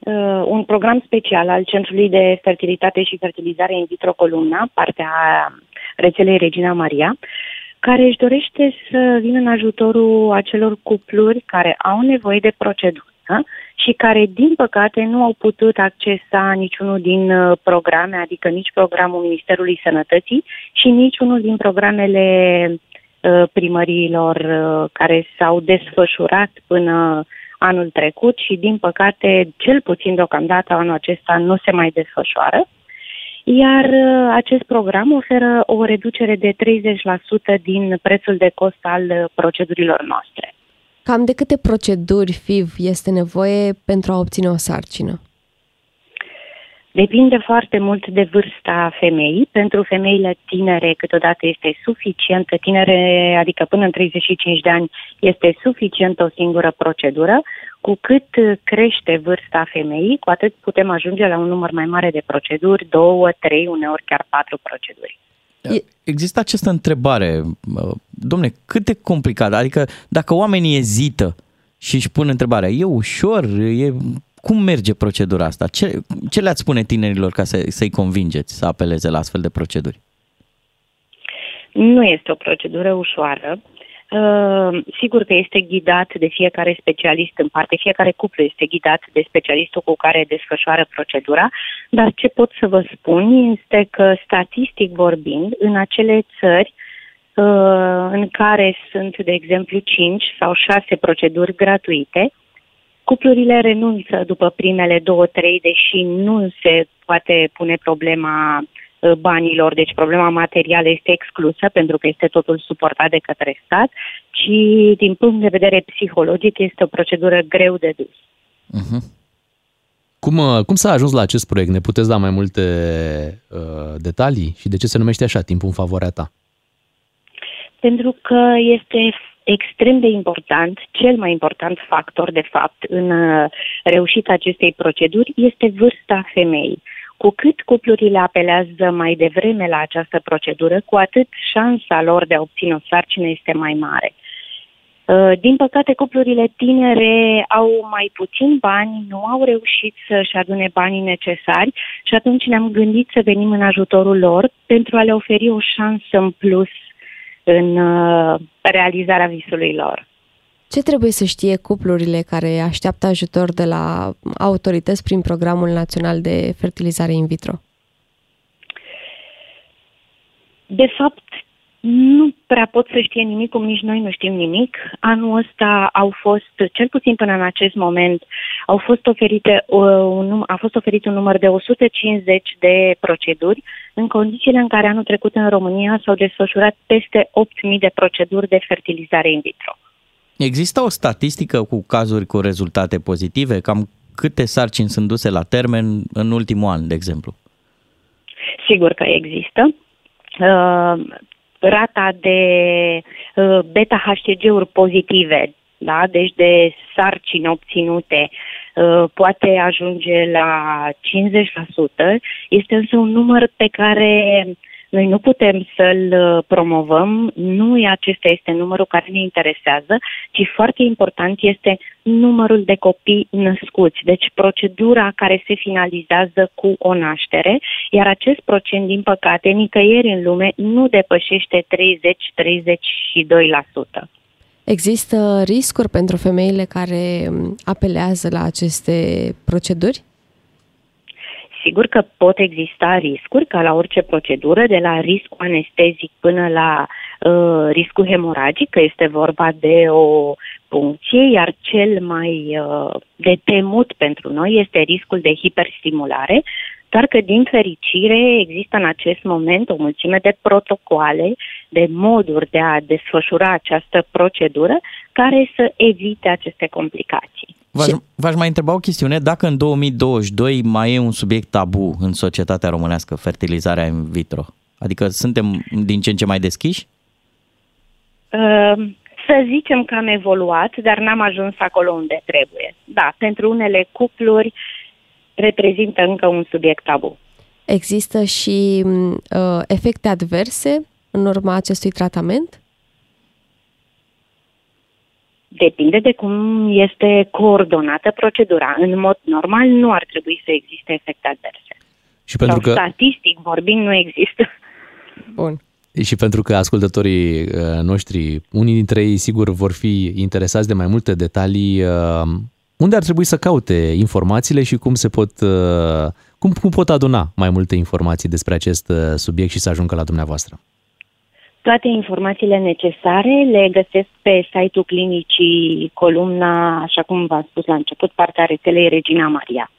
uh, un program special al Centrului de Fertilitate și Fertilizare in vitro Columna, partea rețelei Regina Maria, care își dorește să vină în ajutorul acelor cupluri care au nevoie de procedură și care, din păcate, nu au putut accesa niciunul din programe, adică nici programul Ministerului Sănătății și nici unul din programele primăriilor care s-au desfășurat până anul trecut și, din păcate, cel puțin deocamdată anul acesta nu se mai desfășoară. Iar acest program oferă o reducere de treizeci la sută din prețul de cost al procedurilor noastre. Cam de câte proceduri F I V este nevoie pentru a obține o sarcină? Depinde foarte mult de vârsta femeii. Pentru femeile tinere câteodată este suficientă, tinere, adică până în treizeci și cinci de ani, este suficientă o singură procedură. Cu cât crește vârsta femeii, cu atât putem ajunge la un număr mai mare de proceduri, două, trei, uneori chiar patru proceduri. Există această întrebare, dom'le, cât de complicat, adică dacă oamenii ezită și își pun întrebarea, e ușor, e... cum merge procedura asta? Ce, ce le-ați spune tinerilor ca să, să-i convingeți să apeleze la astfel de proceduri? Nu este o procedură ușoară. Uh, sigur că este ghidat de fiecare specialist în parte, fiecare cuplu este ghidat de specialistul cu care desfășoară procedura, dar ce pot să vă spun este că, statistic vorbind, în acele țări uh, în care sunt, de exemplu, cinci sau șase proceduri gratuite, cuplurile renunță după primele două, trei, deși nu se poate pune problema banilor, deci problema materială este exclusă pentru că este totul suportat de către stat, ci din punct de vedere psihologic este o procedură greu de dus. Uh-huh. Cum, cum s-a ajuns la acest proiect? Ne puteți da mai multe uh, detalii? Și de ce se numește așa, Timpul în favoarea ta? Pentru că este extrem de important, cel mai important factor, de fapt, în reușita acestei proceduri este vârsta femeii. Cu cât cuplurile apelează mai devreme la această procedură, cu atât șansa lor de a obține o sarcină este mai mare. Din păcate, cuplurile tinere au mai puțin bani, nu au reușit să-și adune banii necesari și atunci ne-am gândit să venim în ajutorul lor pentru a le oferi o șansă în plus în realizarea visului lor. Ce trebuie să știe cuplurile care așteaptă ajutor de la autorități prin Programul Național de Fertilizare in vitro? De fapt, nu prea pot să știe nimic, cum nici noi nu știm nimic. Anul ăsta au fost, cel puțin până în acest moment, au fost oferite, un, a fost oferit un număr de o sută cincizeci de proceduri, în condițiile în care anul trecut în România s-au desfășurat peste opt mii de proceduri de fertilizare in vitro. Există o statistică cu cazuri cu rezultate pozitive? Cam câte sarcini sunt duse la termen în ultimul an, de exemplu? Sigur că există. Uh, rata de uh, beta-H C G-uri pozitive, da? Deci de sarcini obținute, uh, poate ajunge la cincizeci la sută. Este însă un număr pe care noi nu putem să-l promovăm, nu acesta este numărul care ne interesează, ci foarte important este numărul de copii născuți, deci procedura care se finalizează cu o naștere, iar acest procent, din păcate, nicăieri în lume nu depășește treizeci la treizeci și doi la sută. Există riscuri pentru femeile care apelează la aceste proceduri? Sigur că pot exista riscuri, ca la orice procedură, de la riscul anestezic până la uh, riscul hemoragic, că este vorba de o puncție, iar cel mai uh, de temut pentru noi este riscul de hiperstimulare, doar că, din fericire, există în acest moment o mulțime de protocoale, de moduri de a desfășura această procedură care să evite aceste complicații. V-aș, v-aș mai întreba o chestiune, dacă în două mii douăzeci și doi mai e un subiect tabu în societatea românească, fertilizarea in vitro, adică suntem din ce în ce mai deschiși? Uh, să zicem că am evoluat, dar n-am ajuns acolo unde trebuie. Da, pentru unele cupluri reprezintă încă un subiect tabu. Există și uh, efecte adverse în urma acestui tratament? Depinde de cum este coordonată procedura. În mod normal nu ar trebui să existe efecte adverse. Și pentru Sau că... statistic vorbind, nu există. Bun. Și pentru că ascultătorii noștri, unii dintre ei sigur vor fi interesați de mai multe detalii, unde ar trebui să caute informațiile și cum se pot, cum, cum pot aduna mai multe informații despre acest subiect și să ajungă la dumneavoastră? Toate informațiile necesare le găsesc pe site-ul clinicii, columna, așa cum v-am spus la început, partea rețelei Regina Maria.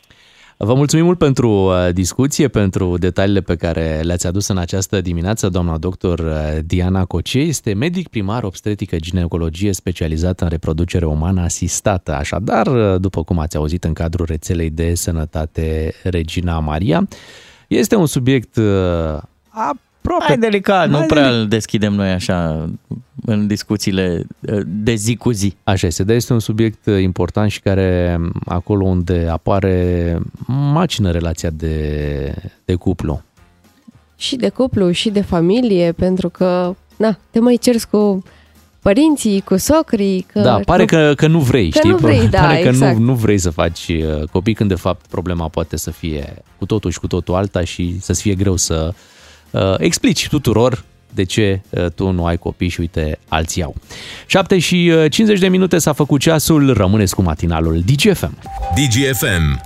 Vă mulțumim mult pentru discuție, pentru detaliile pe care le-ați adus în această dimineață. Doamna doctor Diana Coce este medic primar obstetrică ginecologie specializată în reproducere umană asistată. Așadar, după cum ați auzit în cadrul rețelei de sănătate Regina Maria, este un subiect aproape... Mai delicat, mai nu prea delicat. îl deschidem noi așa în discuțiile de zi cu zi. Așa este, dar este un subiect important și care, acolo unde apare, macină relația de, de cuplu. Și de cuplu, și de familie, pentru că, na, te mai ceri cu părinții, cu socrii. Că Da, pare nu, că, că nu vrei, că știi? nu vrei, da, pare că exact. nu, nu vrei să faci copii, când de fapt problema poate să fie cu totul și cu totul alta și să-ți fie greu să uh, explici tuturor de ce uh, tu nu ai copii și uite, alții au. șapte și cincizeci de minute s-a făcut ceasul, rămâneți cu matinalul D G F M. D G F M.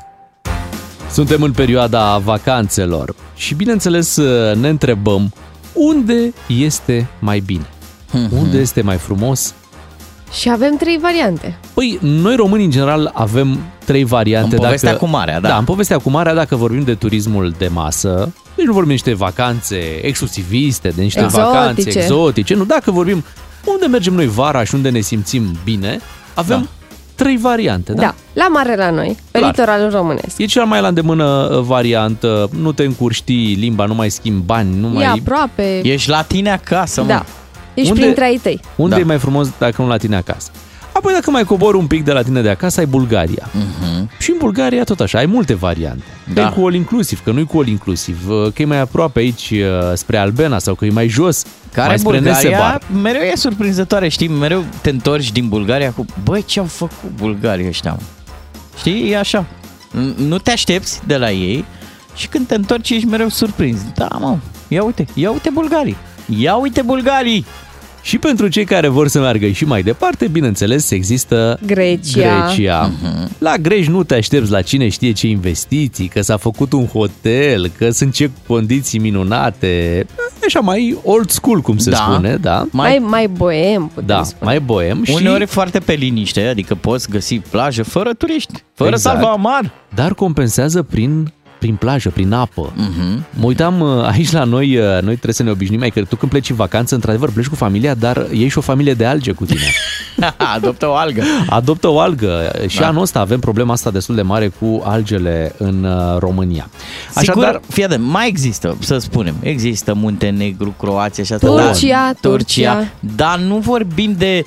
Suntem în perioada vacanțelor și bineînțeles ne întrebăm unde este mai bine, unde este mai frumos. Și avem trei variante. Păi, noi românii în general avem trei variante. În povestea dacă, cu marea, da. Da, în povestea cu marea, dacă vorbim de turismul de masă, deci nu vorbim de niște vacanțe exclusiviste, de niște Exotice. vacanțe exotice, nu, dacă vorbim unde mergem noi vara și unde ne simțim bine, avem Da. trei variante, da? Da, la mare la noi, pe Clar. litoralul românesc. E cea mai la îndemână uh, variantă, nu te încurci, știi limba, nu mai schimbi bani, nu E mai... aproape. Ești la tine acasă, mă. Da. Ești Unde- printre ai tăi. Unde Da. e mai frumos dacă nu la tine acasă? Apoi dacă mai cobori un pic de la tine de acasă, ai Bulgaria. Uh-huh. Și în Bulgaria tot așa, ai multe variante. Da. Da. E cu all inclusiv, că nu e cu all inclusiv, că e mai aproape aici spre Albena sau că e mai jos, Care mai spre Bulgaria Nesebar. mereu e surprinzătoare, știi? Mereu te întorci din Bulgaria cu, băi, ce-au făcut Bulgaria ăștia, mă? Știi? E așa. N- Nu te aștepți de la ei și când te întorci ești mereu surprins. Da, mă, ia uite, ia uite bulgarii. Ia uite bulgarii! Și pentru cei care vor să meargă și mai departe, bineînțeles, există Grecia. Grecia. Uh-huh. La greci nu te aștepți la cine știe ce investiții, că s-a făcut un hotel, că sunt ce condiții minunate. Așa mai old school, cum se Da. spune, da? Mai, mai boem, putem Da, spune. mai boem și... Uneori e foarte pe liniște, adică poți găsi plajă fără turiști, fără Exact. salvamar. Dar compensează prin, prin plajă, prin apă. Uh-huh. Mă uitam aici la noi, noi trebuie să ne obișnuim, mai că tu când pleci în vacanță, într-adevăr, pleci cu familia, dar iei și o familie de alge cu tine. Adoptă o algă. Adoptă o algă. Și Da. anul ăsta avem problema asta destul de mare cu algele în uh, România. Sigur, Așadar, fii atent, mai există, să spunem, există Muntenegru, Croația și asta. Turcia, dar, Turcia. Dar nu vorbim de,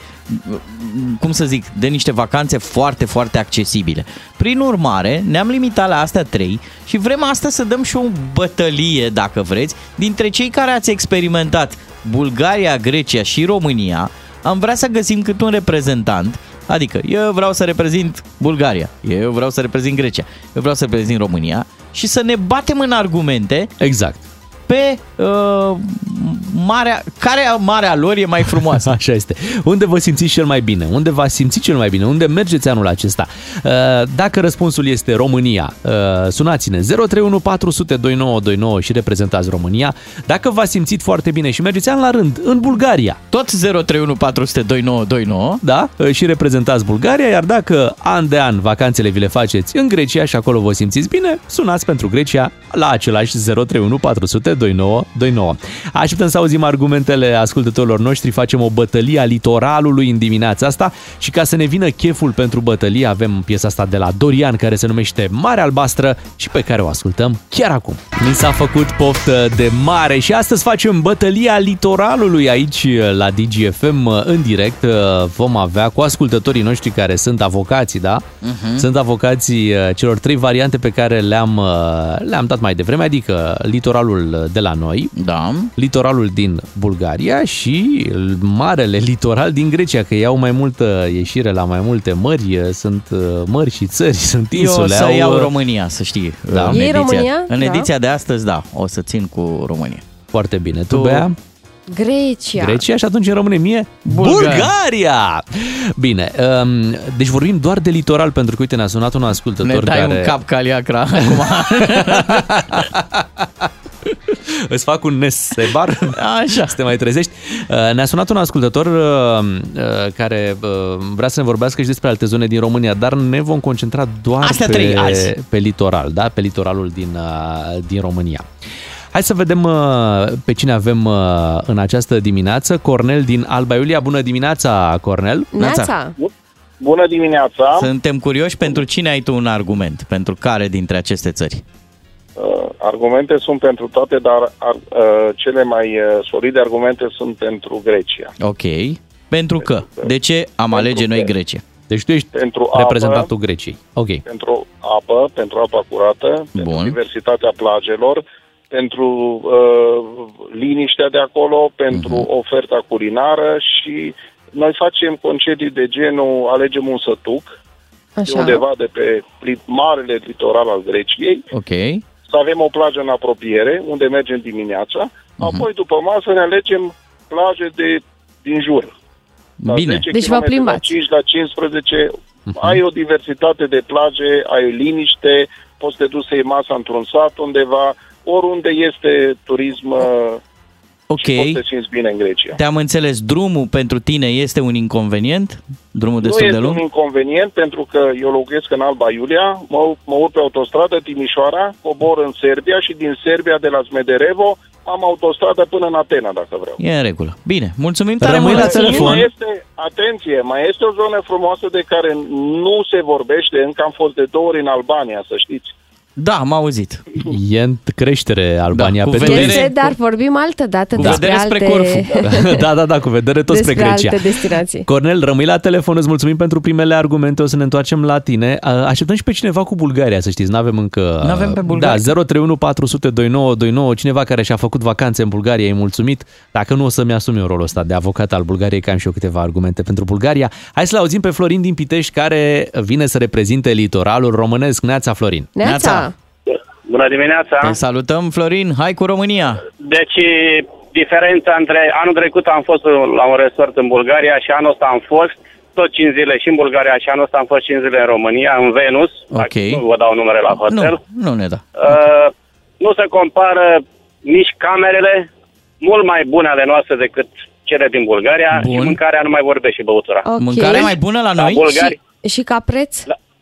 cum să zic, de niște vacanțe foarte, foarte accesibile. Prin urmare, ne-am limitat la astea trei și vrem astăzi să dăm și o bătălie, dacă vreți, dintre cei care ați experimentat Bulgaria, Grecia și România. Am vrea să găsim cât un reprezentant, adică eu vreau să reprezint Bulgaria, eu vreau să reprezint Grecia, eu vreau să reprezint România și să ne batem în argumente exact. pe uh, marea, care marea lor e mai frumoasă. Așa este. Unde vă simțiți cel mai bine? Unde v-ați simțit cel mai bine? Unde mergeți anul acesta? Dacă răspunsul este România, sunați-ne zero trei unu patru zero zero doi nouă doi nouă și reprezentați România. Dacă v-ați simțit foarte bine și mergeți an la rând în Bulgaria, tot zero trei unu patru zero zero doi nouă doi nouă, da? Și reprezentați Bulgaria, iar dacă an de an vacanțele vi le faceți în Grecia și acolo vă simțiți bine, sunați pentru Grecia la același zero trei unu patru zero zero doi nouă doi nouă. Așteptăm să auzim argumentele ascultătorilor noștri, facem o bătălie a litoralului în dimineața asta și ca să ne vină cheful pentru bătălie avem piesa asta de la Dorian care se numește Marea Albastră și pe care o ascultăm chiar acum. Mi s-a făcut poftă de mare și astăzi facem bătălia litoralului aici la D G F M în direct. Vom avea cu ascultătorii noștri care sunt avocații, da? Uh-huh. Sunt avocații celor trei variante pe care le-am, le-am dat mai devreme, adică litoralul de la noi, da. litoralul din Bulgaria și marele litoral din Grecia, că iau mai multă ieșire la mai multe mări, sunt mări și țări, sunt insule. Eu o să au... iau România, să știi. Da. În Ei ediția, România? În Da. ediția de astăzi, da, o să țin cu România. Foarte bine. Tu, Tu- Bea? Grecia. Grecia și atunci îmi rămâne mie Bulgaria. Bulgaria! Bine, um, deci vorbim doar de litoral, pentru că, uite, ne-a sunat un ascultător Ne dai care... un cap caliacra acum. Îți fac un nesebar, Așa. să te mai trezești. Ne-a sunat un ascultător care vrea să ne vorbească și despre alte zone din România, dar ne vom concentra doar Astea pe, trei azi. pe litoral, da? Pe litoralul din, din România. Hai să vedem pe cine avem în această dimineață. Cornel din Alba Iulia. Bună dimineața, Cornel! Neața. Bună dimineața! Suntem curioși pentru cine ai tu un argument, pentru care dintre aceste țări? Uh, argumente sunt pentru toate, dar ar, uh, cele mai uh, solide argumente sunt pentru Grecia. Ok. Pentru că. De ce am alege noi Grecia? Deci tu ești Pentru reprezentantul apă, Greciei. Ok. Pentru apă, pentru apa curată, Bun. pentru diversitatea plajelor, pentru uh, liniștea de acolo, pentru uh-huh. oferta culinară și noi facem concedii de genul, alegem un sătuc, Așa. de undeva de pe marele litoral al Greciei, Ok. să avem o plajă în apropiere, unde mergem dimineața, uh-huh. apoi după masă ne alegem plaje de, din jur. La Bine. zece Deci vă kilometri, plimbați. La cinci, la cincisprezece, Uh-huh. ai o diversitate de plaje, ai o liniște, poți să te duci să iei masa într-un sat undeva, oriunde este turism Ok. și poți să te simți bine în Grecia. Te-am înțeles. Drumul pentru tine este un inconvenient? Drumul Nu destul de este lung? un inconvenient pentru că eu locuiesc în Alba Iulia, mă, mă urc pe autostradă Timișoara, cobor în Serbia și din Serbia de la Smederevo am autostradă până în Atena, dacă vreau. E în regulă. Bine, mulțumim tare Rămâi mult. la telefon. Mai este, atenție, mai este o zonă frumoasă de care nu se vorbește, încă am fost de două ori în Albania, să știți. Da, am auzit. E în creștere Albania Da, cu pe vedere- turism. Este, dar vorbim altă dată Cu despre vedere spre alte, Corfu. Da, da, da, cu vedere tot spre despre Grecia. alte destinații. Cornel, rămâi la telefon, îți mulțumim pentru primele argumente, o să ne întoarcem la tine. Așteptăm și pe cineva cu Bulgaria, să știți, n-avem încă... N-avem pe Bulgaria. Da, zero trei unu patru zero zero doi nouă doi nouă, cineva care și-a făcut vacanțe în Bulgaria, e mulțumit. Dacă nu, o să-mi asum eu rolul ăsta de avocat al Bulgariei, că am și eu câteva argumente pentru Bulgaria. Hai să-l auzim pe Florin din Pitești, care vine să reprezinte litoralul românesc. Neața, Florin. Neața. Bună dimineața! Te salutăm, Florin. Hai cu România. Deci, diferența între anul trecut am fost la un resort în Bulgaria și anul ăsta am fost tot cinci zile și în Bulgaria și anul ăsta am fost cinci zile în România, în Venus. Ok. Nu vă dau numere la hotel. Nu, nu ne da. Uh, nu se compară nici camerele, mult mai bune ale noastre decât cele din Bulgaria. Bun. Și mâncarea nu mai vorbește și băutura. Ok. Mâncarea mai bună la noi? La Bulgari. Și, și ca preț?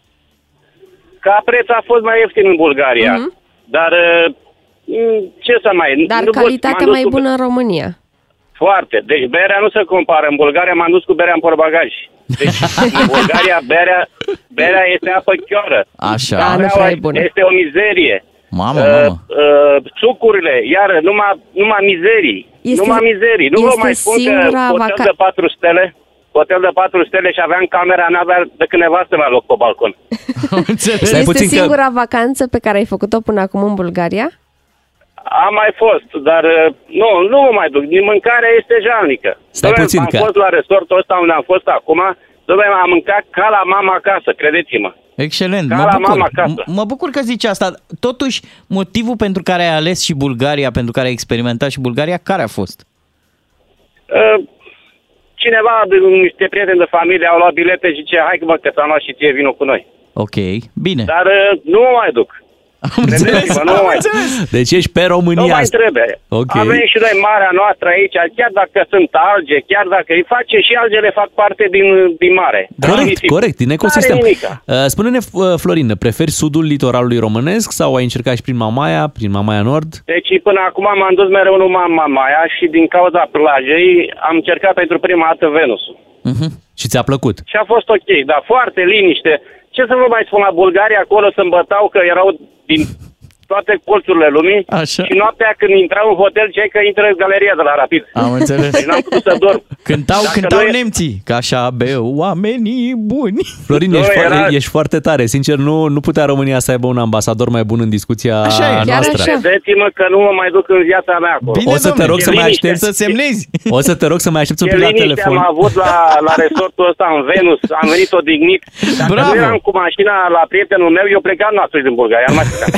Ca preț a fost mai ieftin în Bulgaria. Mhm. Dar uh, ce să mai... Dar nu pot- calitatea m-am dus mai cu- bună în România. Foarte. Deci berea nu se compară. În Bulgaria m-am dus cu berea în portbagaj. Deci în Bulgaria berea, berea este apă chioră. Așa. Da, nu Cafeaua prea e bună. este o mizerie. Mamă, Uh, mamă. uh, Sucurile, iar numai, numai mizerii. Este- numai mizerii. Nu vă este mai spun că singura hotel vaca- de patru stele, hotel de patru stele și aveam camera, n-avea decât nevastă la loc pe balcon. Am înțeles. Stai Este puțin că- singura vacanță pe care ai făcut-o până acum în Bulgaria? Am mai fost, dar uh, nu, nu mă mai duc. Din mâncare este jalnică. Stai Dom'le, puțin am că- fost la resortul ăsta unde am fost acum, dom'le, am mâncat ca la mama acasă, credeți-mă. Excelent, Ca mă la bucur. mama acasă. M- Mă bucur că zici asta. Totuși, motivul pentru care ai ales și Bulgaria, pentru care ai experimentat și Bulgaria, care a fost? Uh, Cineva, de niște prieteni de familie au luat bilete și zice, hai că mă, că ți-am luat și ție, vino cu noi. Ok, bine. Dar uh, nu mă mai duc. Am înțeles, Credeți-mă, nu am mai- înțeles. Deci ești pe Nu România. mai trebuie. Ok. Avem și noi marea noastră aici, chiar dacă sunt alge, chiar dacă îi face și algele fac parte din, din mare. Corect, Nisip. corect, din ecosistem. N-are nimica. Uh, Spune-ne, uh, Florin, preferi sudul litoralului românesc sau ai încercat și prin Mamaia, prin Mamaia Nord? Deci până acum m-am dus mereu numai în Mamaia și din cauza plajei am încercat pentru prima dată Venusul. Mhm. Și ți-a plăcut? Și a fost ok, dar foarte liniște. Ce să vă mai spun, la Bulgaria acolo se îmbătau că erau din toate colțurile lumii. Așa. Și noaptea când intram în hotel, cei că intră în galeria de la Rapid. Am înțeles. Deci n-am putut să dorm. Cântau, Dacă cântau nu e- nemții, că așa beau oamenii buni. Florin, Nu, ești, era- foarte, ești foarte tare. Sincer, nu, nu putea România să aibă un ambasador mai bun în discuția Așa e. Chiar noastră. așa. Credeți-mă că nu mă mai duc în viața mea acolo. Bine, O să te domnule, rog să ce mai liniște, aștepți. să semnezi. O să te rog să mai aștepți un Ce pic la liniște telefon. am avut la, la resortul ăsta în Venus, am venit odihnit. Dacă Bravo. nu eram cu mașina la prietenul meu, eu plecam noastră din Bulgaria. Nu mai stăteam.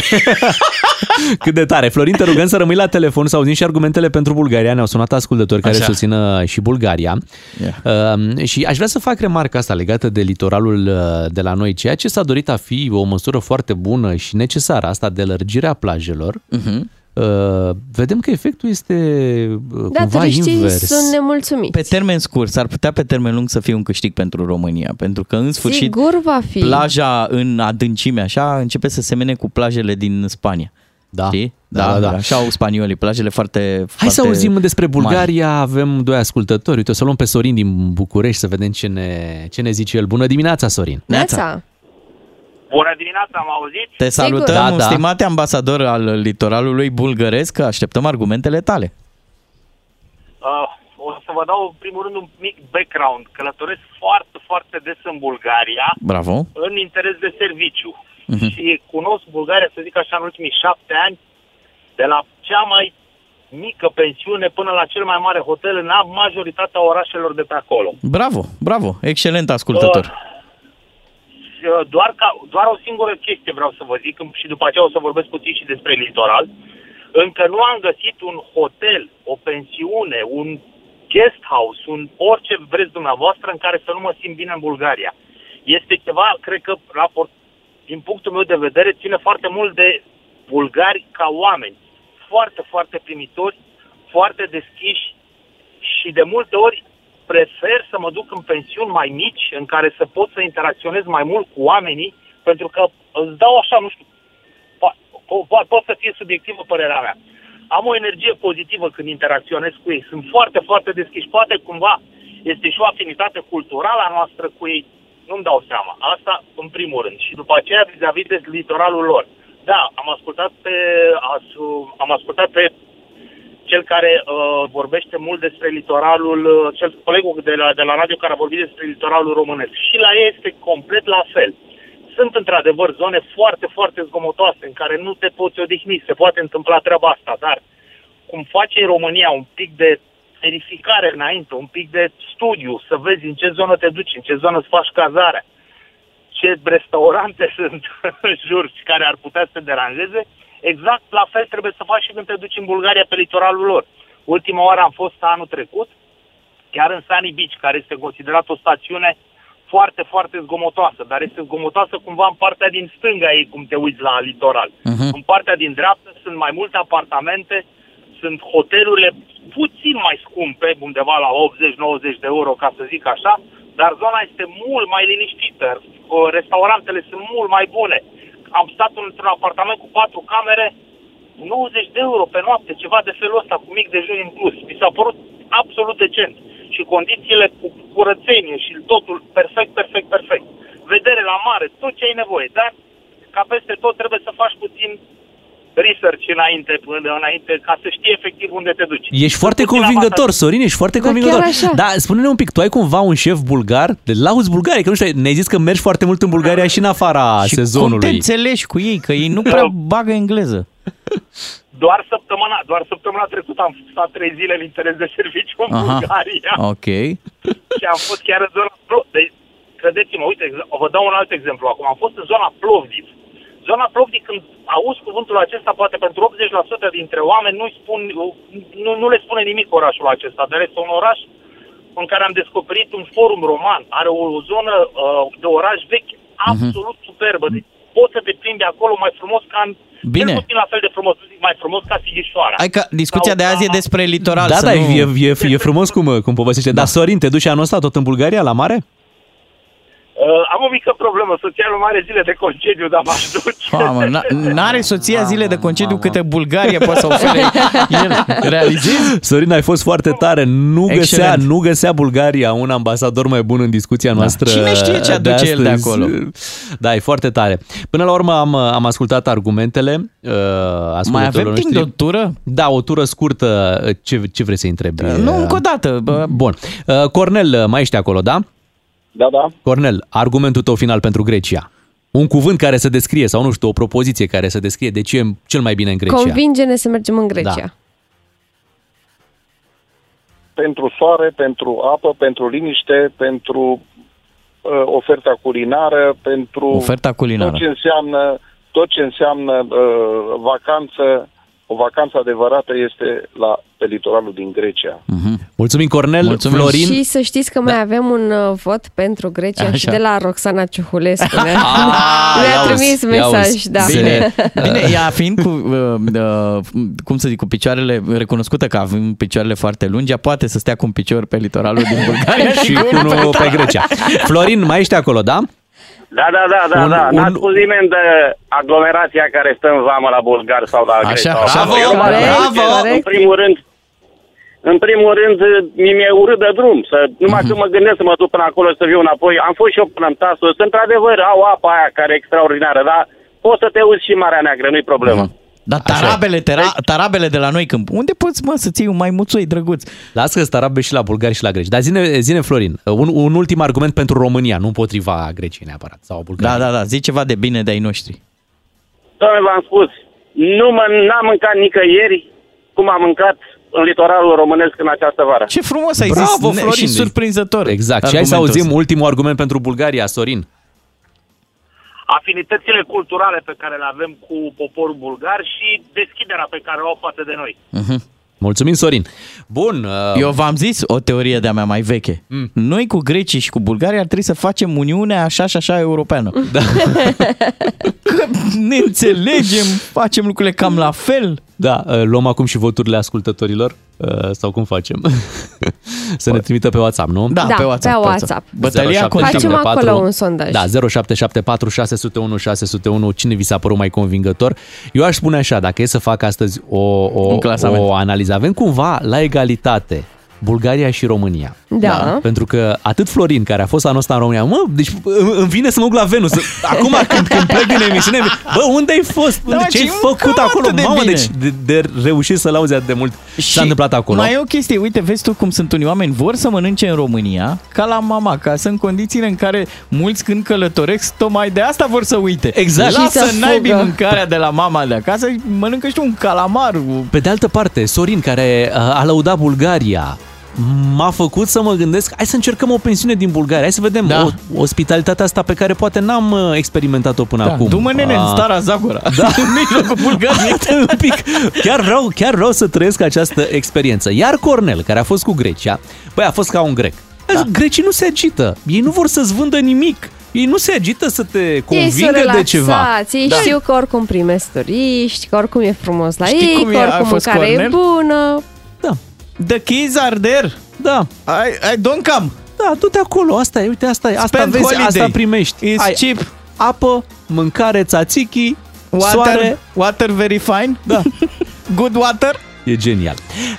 Cât de tare. Florin, te rugăm să rămâi la telefon, să auzim și argumentele pentru Bulgaria. Ne-au sunat ascultători care Așa. susțină și Bulgaria. Yeah. Uh, și aș vrea să fac remarca asta legată de litoralul uh, de la noi. Ceea ce s-a dorit a fi o măsură foarte bună și necesară, asta de lărgirea plajelor, Mhm. uh, vedem că efectul este uh, Da, cumva turiștii invers. sunt nemulțumiți. Pe termen scurt, s-ar putea pe termen lung să fie un câștig pentru România, pentru că în sfârșit Sigur va fi. plaja în adâncime așa începe să semene cu plajele din Spania. Da. Știi? Da, da, da. Așa au spaniolii, plajele foarte Hai foarte să auzim despre mari. Bulgaria. Avem doi ascultători. Uite, o să luăm pe Sorin din București să vedem ce ne, ce ne zice el. Bună dimineața, Sorin! Neața. Bună dimineața, am auzit? Te salutăm, Da, da. stimate ambasador al litoralului bulgăresc, așteptăm argumentele tale. Uh, o să vă dau în primul rând un mic background. Călătoresc foarte, foarte des în Bulgaria Bravo. în interes de serviciu. Mhm. Și cunosc Bulgaria, să zic așa, în ultimii șapte ani, de la cea mai mică pensiune până la cel mai mare hotel în majoritatea orașelor de pe acolo. Bravo, bravo, excelent ascultător. Uh, Doar, ca, doar o singură chestie vreau să vă zic și după aceea o să vorbesc puțin și despre litoral. Încă nu am găsit un hotel, o pensiune, un guest house, un orice vreți dumneavoastră în care să nu mă simt bine în Bulgaria. Este ceva, cred că, raport, din punctul meu de vedere, ține foarte mult de bulgari ca oameni. Foarte, foarte primitori, foarte deschiși și de multe ori prefer să mă duc în pensiuni mai mici, în care să pot să interacționez mai mult cu oamenii, pentru că îți dau așa, nu știu, po- po- pot să fie subiectivă părerea mea. Am o energie pozitivă când interacționez cu ei. Sunt foarte, foarte deschiși. Poate cumva este și o afinitate culturală a noastră cu ei. Nu-mi dau seama. Asta în primul rând. Și după aceea vis-a-vis de litoralul lor. Da, am ascultat pe, am ascultat pe cel care uh, vorbește mult despre litoralul, uh, cel colegul de la, de la radio care a vorbit despre litoralul românesc. Și la ei este complet la fel. Sunt într-adevăr zone foarte, foarte zgomotoase în care nu te poți odihni, se poate întâmpla treaba asta, dar cum face în România un pic de verificare înainte, un pic de studiu, să vezi în ce zonă te duci, în ce zonă îți faci cazarea, ce restaurante sunt în jur și care ar putea să te deranjeze, exact la fel trebuie să faci și când te duci în Bulgaria pe litoralul lor. Ultima oară am fost anul trecut, chiar în Sunny Beach, care este considerat o stațiune foarte, foarte zgomotoasă, dar este zgomotoasă cumva în partea din stânga ei, cum te uiți la litoral. Mhm. În partea din dreaptă sunt mai multe apartamente, sunt hotelurile puțin mai scumpe, undeva la optzeci nouăzeci de euro, ca să zic așa, dar zona este mult mai liniștită, restaurantele sunt mult mai bune. Am stat într-un apartament cu patru camere, nouăzeci de euro pe noapte, ceva de felul ăsta, cu mic dejun inclus. Mi s-a părut absolut decent. Și condițiile cu curățenie și totul perfect, perfect, perfect. Vedere la mare, tot ce ai nevoie. Dar, ca peste tot, trebuie să faci puțin research înainte, până înainte, ca să știi efectiv unde te duci. Ești foarte Puțin convingător, avantaj. Sorin, ești foarte Da, convingător. chiar așa. Da, spune-ne un pic, tu ai cumva un șef bulgar? De lauzi bulgari, că nu știu, ne-ai zis că mergi foarte mult în Bulgaria și în afara Și sezonului. cum te înțelegi cu ei, că ei nu prea bagă engleză. Doar săptămâna, doar săptămâna trecută am stat trei zile în interes de serviciu în Aha. Bulgaria. Ok. Și am fost chiar în zona Plovdiv. Deci, credeți-mă, uite, vă dau un alt exemplu acum. Am fost în zona Plovdiv. Zona Plovdiv, când auzi cuvântul acesta, poate pentru optzeci la sută dintre oameni nu, spun, nu, nu le spune nimic orașul acesta, dar este un oraș în care am descoperit un forum roman. Are o, o zonă uh, de oraș vechi absolut uh-huh. superbă. Deci poți să te plimbi acolo mai frumos ca în... Bine. Cel puțin la fel de frumos, mai frumos ca Sighișoara. Hai că discuția Sau de azi e ca- despre litoral. Da, să da, nu... e, e, e frumos cum, cum povestește. Da. Dar Sorin, te duci anul ăsta tot în Bulgaria, la mare? Uh, am o mică problemă, soția nu are zile de concediu, dar m-aș duce. Mamă, n-are soția zile de concediu câte Bulgaria poate să ofere el. Realizezi? Sorin, ai fost foarte tare. Nu găsea, nu găsea Bulgaria un ambasador mai bun în discuția noastră. Da. Cine știe ce aduce el de acolo? Da, e foarte tare. Până la urmă am, am ascultat argumentele. Uh, mai avem timp noștri. de o tură? Da, o tură scurtă. Ce, ce vrei să întrebi? Nu, încă o dată. Bun. Uh, Cornel, mai ești acolo, da? Da, da. Cornel, argumentul tău final pentru Grecia. Un cuvânt care să descrie, sau nu știu, o propoziție care să descrie de ce e cel mai bine în Grecia. Convinge-ne să mergem în Grecia. Da. Pentru soare, pentru apă, pentru liniște, pentru uh, oferta culinară, pentru oferta culinară. tot ce înseamnă, tot ce înseamnă uh, vacanță. O vacanță adevărată este la pe litoralul din Grecia. Mm-hmm. Mulțumim, Cornel. Mulțumim. Florin. Și să știți că mai da. avem un uh, vot pentru Grecia. Așa. Și de la Roxana Ciuhulescu. Ne-a trimis mesaj. Da. Bine, bine, ea fiind cu, uh, uh, cum să zic, cu picioarele, recunoscută că avem picioarele foarte lungi, ea poate să stea cu un picior pe litoralul din Bulgaria și unul pe Grecia. Florin, mai ești acolo, da? Da, da, da, da, un, da. Un... N-ați spus nimeni de aglomerația care stă în vamă la bulgari sau la greci. Așa, bravo, bravo! În primul rând, în primul rând, mi-e urât de drum. Să, numai mm-hmm. că mă gândesc să mă duc până acolo să viu înapoi. Am fost și eu până în Tasos. Într-adevăr, au apa aia care e extraordinară, dar poți să te uzi și Marea Neagră, nu-i problemă. Mm-hmm. Dar tarabele, tera, tarabele de la noi câmp, unde poți, mă, să ții un maimuțoi drăguț? Lasă că tarabe și la bulgari și la greci. Dar zine, zine Florin, un, un ultim argument pentru România, nu împotriva Greciei neapărat, sau Bulgaria. Da, da, da, zici ceva de bine de ai noștri. Doamne, v-am spus, nu mă, n-am mâncat nicăieri cum am mâncat în litoralul românesc în această vară. Ce frumos ai Bravo, zis, Florin, și surprinzător. Exact, și hai să auzim ultimul argument pentru Bulgaria, Sorin. Afinitățile culturale pe care le avem cu poporul bulgar și deschiderea pe care o au față de noi. Uh-huh. Mulțumim, Sorin. Bun. Uh... Eu v-am zis o teorie de-a mea mai veche. Mm. Noi cu grecii și cu Bulgaria ar trebui să facem uniunea așa și așa europeană. Da. Că ne înțelegem, facem lucrurile cam la fel. Da, luăm acum și voturile ascultătorilor sau cum facem? Să ne trimită pe WhatsApp, nu? Da, da pe WhatsApp. Pe WhatsApp. Bătălia Facem acolo un sondaj. Da, zero șapte șapte patru șase zero unu șase zero unu. Cine vi s-a părut mai convingător? Eu aș spune așa, dacă e să fac astăzi o, o, o analiză, avem cumva la egalitate Bulgaria și România. Da. da. Pentru că atât Florin, care a fost anul ăsta în România, mă, deci îmi vine să mă duc la Venus. Acum când, când plec din emisiune, bă, unde ai fost? Da, ce ai făcut acolo? De Mamă, bine. deci de, de reușit să-l auzi atât de mult. Și s-a întâmplat acolo. Mai e o chestie, uite, vezi tu cum sunt unii oameni, vor să mănânce în România, ca la mama, ca sunt condițiile în care mulți când călătoresc, tocmai de asta vor să uite. Exact. Lasă naibii mâncarea de la mama de acasă, mănâncă și un calamar. Pe de altă parte, Sorin, care a lăudat Bulgaria, m-a făcut să mă gândesc, hai să încercăm o pensiune din Bulgaria, hai să vedem da. o, ospitalitatea asta pe care poate n-am experimentat-o până da. acum. Du-mă, nene, în Stara Zagora, da. în mijlocul Bulgariei. un pic. Chiar vreau, chiar vreau să trăiesc această experiență. Iar Cornel, care a fost cu Grecia, băi, a fost ca un grec. Da. Grecii nu se agită, ei nu vor să-ți vândă nimic. Ei nu se agită să te convingă de ceva. Ei da. știu că oricum primesc turiști, că oricum e frumos la Știi ei, că oricum mâncarea e bună. Da. The keys are there. Da. I, I don't come. Da, du-te acolo, asta e, uite, asta e, asta vezi, holiday. Asta primești. It's Ai cheap. Apă, mâncare, tzatziki, water, soare. Water very fine. Da. Good water. E genial.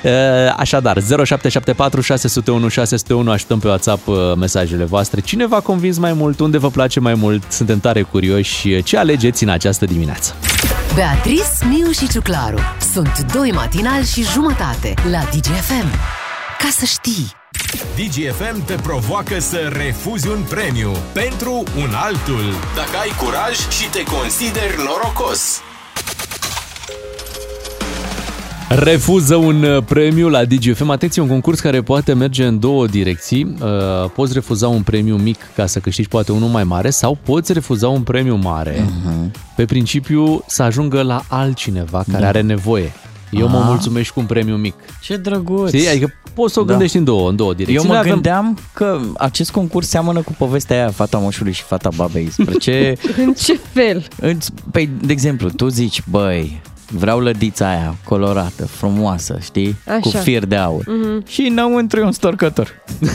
Așadar, zero șapte șapte patru șase zero unu șase zero unu, așteptăm pe WhatsApp mesajele voastre. Cine v-a convins mai mult? Unde vă place mai mult? Suntem tare curioși. Ce alegeți în această dimineață? Beatrice, Miu și Ciuclaru sunt doi matinali și jumătate la D G F M. Ca să știi. D G F M te provoacă să refuzi un premiu pentru un altul, dacă ai curaj și te consideri norocos. Refuză un premiu la D G F M. Atenție, un concurs care poate merge în două direcții. Poți refuza un premiu mic ca să câștigi poate unul mai mare sau poți refuza un premiu mare uh-huh. pe principiu să ajungă la altcineva care da. are nevoie. Eu mă mulțumesc cu un premiu mic. Ce drăguț! Știi? Adică poți să o gândești da. în două, în două direcții. Eu mă avem... gândeam că acest concurs seamănă cu povestea aia, fata moșului și fata babei. Spre ce... În ce fel? Păi, de exemplu, tu zici, băi, vreau lădița aia colorată, frumoasă, știi? Așa. Cu fir de aur. Mhm. Și înăuntru e un storcător.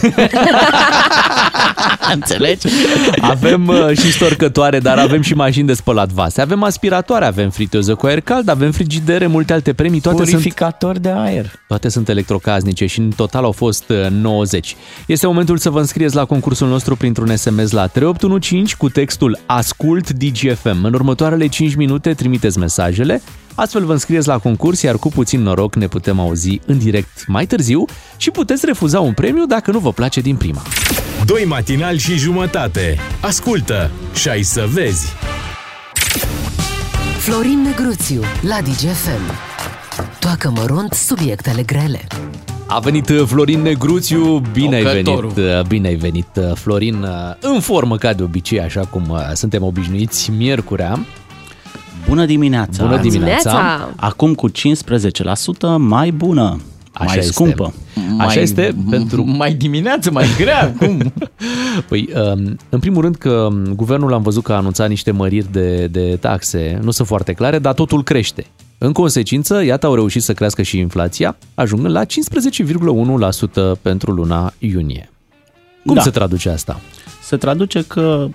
Înțelegi? Avem uh, și storcătoare, dar avem și mașini de spălat vase. Avem aspiratoare, avem friteză cu aer cald, avem frigidere, multe alte premii. Toate Purificator sunt, de aer. Toate sunt electrocasnice și în total au fost uh, nouăzeci. Este momentul să vă înscrieți la concursul nostru printr-un S M S la trei opt unu cinci cu textul Ascult D G F M. În următoarele cinci minute trimiteți mesajele. Astfel vă înscrieți la concurs, iar cu puțin noroc ne putem auzi în direct mai târziu și puteți refuza un premiu dacă nu vă place din prima. Doi matinali și jumătate. Ascultă și ai să vezi. Florin Negruțiu la D G F M. Toacă mărunt subiectele grele. A venit Florin Negruțiu, bine ai Ocătorul. venit, bine ai venit Florin, în formă ca de obicei, așa cum suntem obișnuiți, miercurea. Bună dimineața! Bună dimineața! Acum cu cincisprezece la sută mai bună, Așa mai este. scumpă. Așa Mai- este pentru... Mai dimineață, mai grea, cum? Păi, în primul rând că guvernul am văzut că a anunțat niște măriri de, de taxe, nu sunt foarte clare, dar totul crește. În consecință, iată, au reușit să crească și inflația, ajungând la cincisprezece virgulă unu la sută pentru luna iunie. Cum Da. se traduce asta? Se traduce că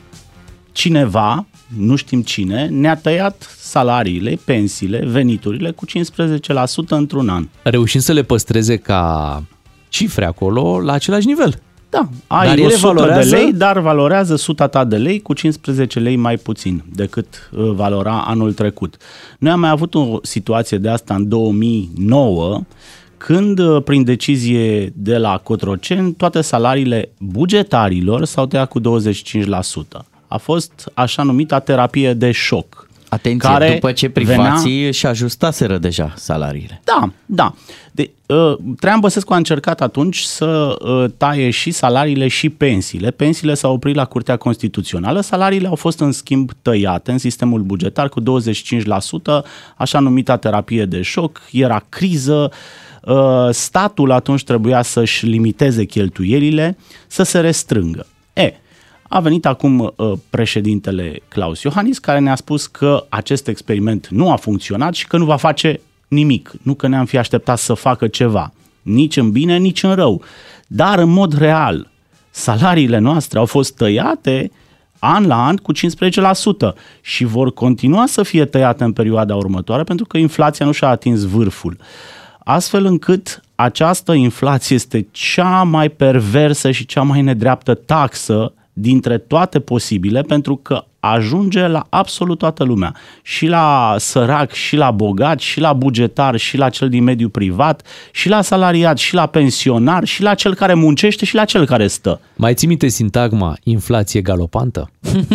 cineva, nu știm cine, ne-a tăiat salariile, pensiile, veniturile cu cincisprezece la sută într-un an. Reușind să le păstreze ca cifre acolo la același nivel. Da, ai Dar ele o sută valorează- de lei, dar valorează suta ta de lei cu cincisprezece lei mai puțin decât uh, valora anul trecut. Noi am mai avut o situație de asta în două mii nouă, când, uh, prin decizie de la Cotroceni, toate salariile bugetarilor s-au tăiat cu douăzeci și cinci la sută. A fost așa numita terapie de șoc. Atenție, care după ce venea- privații și ajustaseră deja salariile. Da, da. De, uh, Traian Băsescu a încercat atunci să uh, taie și salariile și pensiile. Pensiile s-au oprit la Curtea Constituțională, salariile au fost în schimb tăiate în sistemul bugetar cu douăzeci și cinci la sută, așa numita terapie de șoc, era criză, uh, statul atunci trebuia să-și limiteze cheltuielile, să se restrângă. E, a venit acum uh, președintele Claus Iohannis, care ne-a spus că acest experiment nu a funcționat și că nu va face nimic. Nu că ne-am fi așteptat să facă ceva, nici în bine, nici în rău. Dar în mod real, salariile noastre au fost tăiate an la an cu cincisprezece la sută și vor continua să fie tăiate în perioada următoare pentru că inflația nu și-a atins vârful. Astfel încât această inflație este cea mai perversă și cea mai nedreaptă taxă dintre toate posibile, pentru că ajunge la absolut toată lumea, și la sărac, și la bogat, și la bugetar, și la cel din mediul privat, și la salariat, și la pensionar, și la cel care muncește, și la cel care stă. Mai ții minte sintagma inflație galopantă?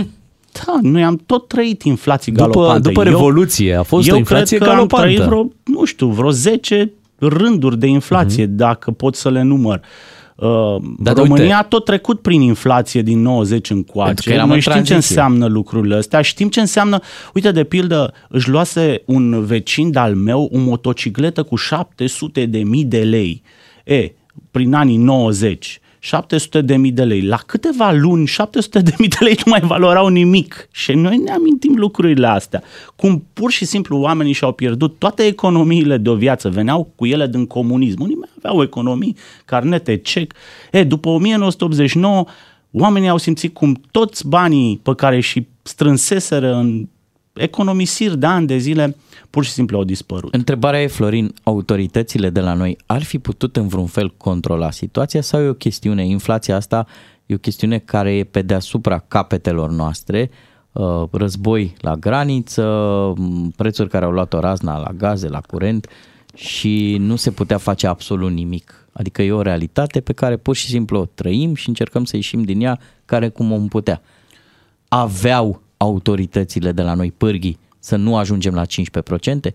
Da, noi am tot trăit inflații După, galopante. după Revoluție a fost eu o inflație cred că galopantă. am trăit vreo, nu știu, vreo zece rânduri de inflație, uh-huh. dacă pot să le număr. Uh, Dar România uite, a tot trecut prin inflație din nouăzeci Pentru că încoace. eram Noi în știm ce tranziție. înseamnă lucrurile astea, știm ce înseamnă, uite, de pildă, își luase un vecin de-al meu o motocicletă cu șapte sute de mii de lei. E, prin anii nouăzeci, șapte sute de mii de lei. La câteva luni, șapte sute de mii de lei nu mai valorau nimic. Și noi ne amintim lucrurile astea. Cum pur și simplu oamenii și-au pierdut toate economiile de o viață. Veneau cu ele din comunism. Unii mai aveau economii, carnete, cec. E, după o mie nouă sute optzeci și nouă, oamenii au simțit cum toți banii pe care și strânseseră în economisiri de ani de zile, pur și simplu au dispărut. Întrebarea e, Florin, autoritățile de la noi ar fi putut în vreun fel controla situația sau e o chestiune, inflația asta e o chestiune care e pe deasupra capetelor noastre, război la graniță, prețuri care au luat o razna la gaze, la curent și nu se putea face absolut nimic. Adică e o realitate pe care pur și simplu o trăim și încercăm să ieșim din ea care cum om putea. Aveau autoritățile de la noi pârghii să nu ajungem la cincisprezece la sută?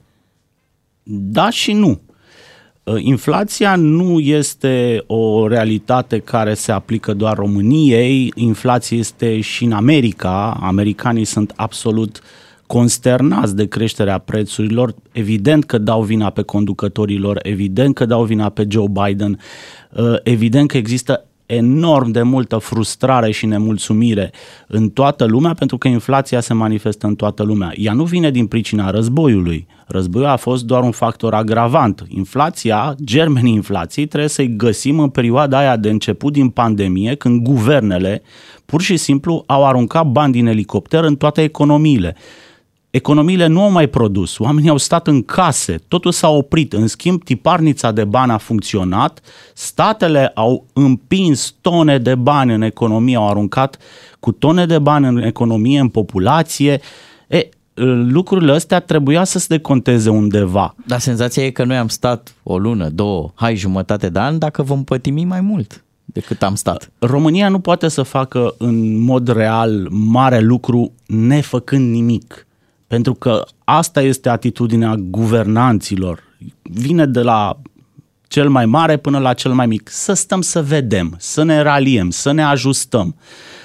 Da și nu. Inflația nu este o realitate care se aplică doar României, inflația este și în America. Americanii sunt absolut consternați de creșterea prețurilor, evident că dau vina pe conducătorilor, evident că dau vina pe Joe Biden, evident că există enorm de multă frustrare și nemulțumire în toată lumea, pentru că inflația se manifestă în toată lumea. Ea nu vine din pricina războiului. Războiul a fost doar un factor agravant. Inflația, germenii inflației, trebuie să-i găsim în perioada aia de început din pandemie, când guvernele pur și simplu au aruncat bani din elicopter în toate economiile. Economiile nu au mai produs, oamenii au stat în case, totul s-a oprit, în schimb tiparnița de bani a funcționat, statele au împins tone de bani în economie, au aruncat cu tone de bani în economie, în populație. E, lucrurile astea trebuia să se deconteze undeva. Dar senzația e că noi am stat o lună, două, hai jumătate de an, dacă vom pătimi mai mult decât am stat. România nu poate să facă în mod real mare lucru nefăcând nimic. Pentru că asta este atitudinea guvernanților. Vine de la cel mai mare până la cel mai mic. Să stăm să vedem, să ne raliem, să ne ajustăm.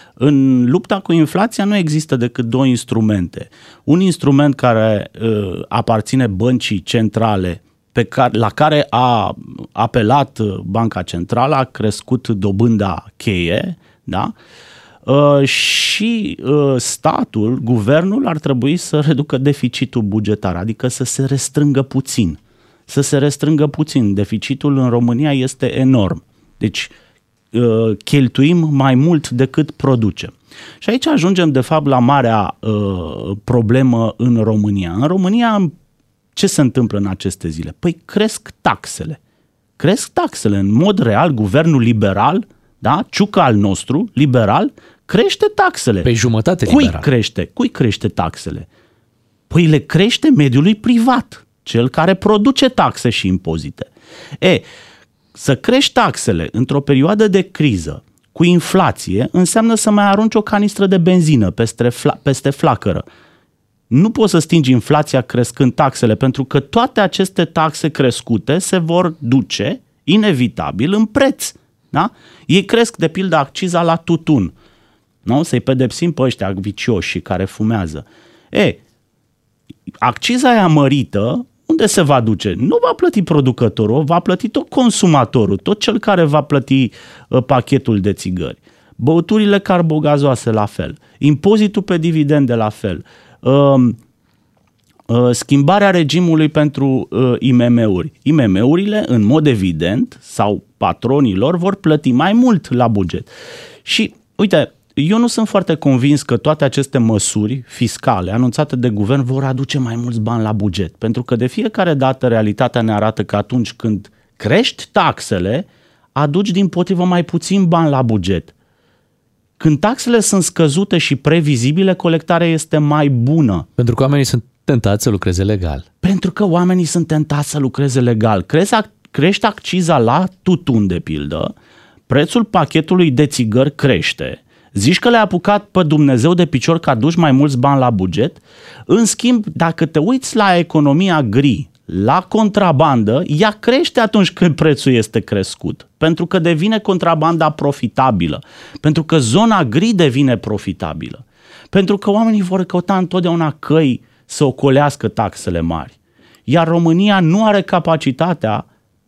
În lupta cu inflația nu există decât două instrumente. Un instrument care uh, aparține băncii centrale, pe care, la care a apelat Banca Centrală, a crescut dobânda cheie, da? Uh, și uh, statul, guvernul ar trebui să reducă deficitul bugetar, adică să se restrângă puțin. Să se restrângă puțin. Deficitul în România este enorm. Deci uh, cheltuim mai mult decât producem. Și aici ajungem de fapt la marea uh, problemă în România. În România ce se întâmplă în aceste zile? Păi cresc taxele. Cresc taxele. În mod real, guvernul liberal, da, ciucă al nostru, liberal, crește taxele. Pe jumătate Cui liberal. crește? Cui crește taxele? Păi le crește mediului privat, cel care produce taxe și impozite. E, să crești taxele într-o perioadă de criză, cu inflație, înseamnă să mai arunci o canistră de benzină peste, fla- peste flacără. Nu poți să stingi inflația crescând taxele, pentru că toate aceste taxe crescute se vor duce inevitabil în preț. Da? Ei cresc, de pildă, acciza la tutun. Nu? Să-i pedepsim pe ăștia vicioși care fumează. E, acciza aia mărită, unde se va duce? Nu va plăti producătorul, va plăti tot consumatorul, tot cel care va plăti uh, pachetul de țigări. Băuturile carbogazoase la fel. Impozitul pe dividende la fel. Uh, uh, schimbarea regimului pentru uh, I M M-uri. I M M-urile, în mod evident, sau patronii lor, vor plăti mai mult la buget. Și, uite, eu nu sunt foarte convins că toate aceste măsuri fiscale anunțate de guvern vor aduce mai mulți bani la buget. Pentru că de fiecare dată realitatea ne arată că atunci când crești taxele, aduci dimpotrivă mai puțin bani la buget. Când taxele sunt scăzute și previzibile, colectarea este mai bună. Pentru că oamenii sunt tentați să lucreze legal. Pentru că oamenii sunt tentați să lucreze legal. Crește acciza la tutun, de pildă, prețul pachetului de țigări crește. Zici că le-ai apucat pe Dumnezeu de picior că aduci mai mulți bani la buget? În schimb, dacă te uiți la economia gri, la contrabandă, ea crește atunci când prețul este crescut. Pentru că devine contrabanda profitabilă. Pentru că zona gri devine profitabilă. Pentru că oamenii vor căuta întotdeauna căi să ocolească taxele mari. Iar România nu are capacitatea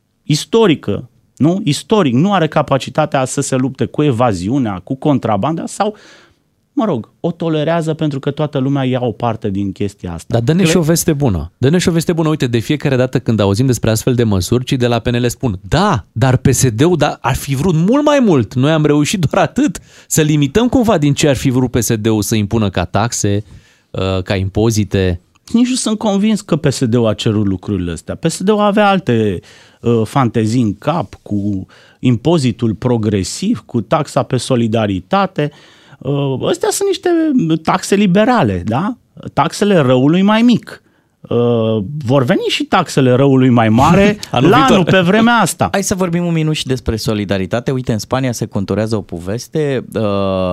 istorică, nu? Istoric, nu are capacitatea să se lupte cu evaziunea, cu contrabanda sau, mă rog, o tolerează pentru că toată lumea ia o parte din chestia asta. Dar dă-ne și o veste bună. Dă-ne și o veste bună. Uite, de fiecare dată când auzim despre astfel de măsuri, cei de la P N L spun, da, dar P S D-ul da, ar fi vrut mult mai mult. Noi am reușit doar atât. Să limităm cumva din ce ar fi vrut P S D-ul să impună ca taxe, ca impozite. Nici nu sunt convins că P S D-ul a cerut lucrurile astea. P S D-ul avea alte uh, fantezii în cap, cu impozitul progresiv, cu taxa pe solidaritate. Uh, astea sunt niște taxe liberale, da? Taxele răului mai mic. Uh, vor veni și taxele răului mai mare anul la viitor. Anul pe vremea asta. Hai să vorbim un minut și despre solidaritate. Uite, în Spania se conturează o poveste... Uh,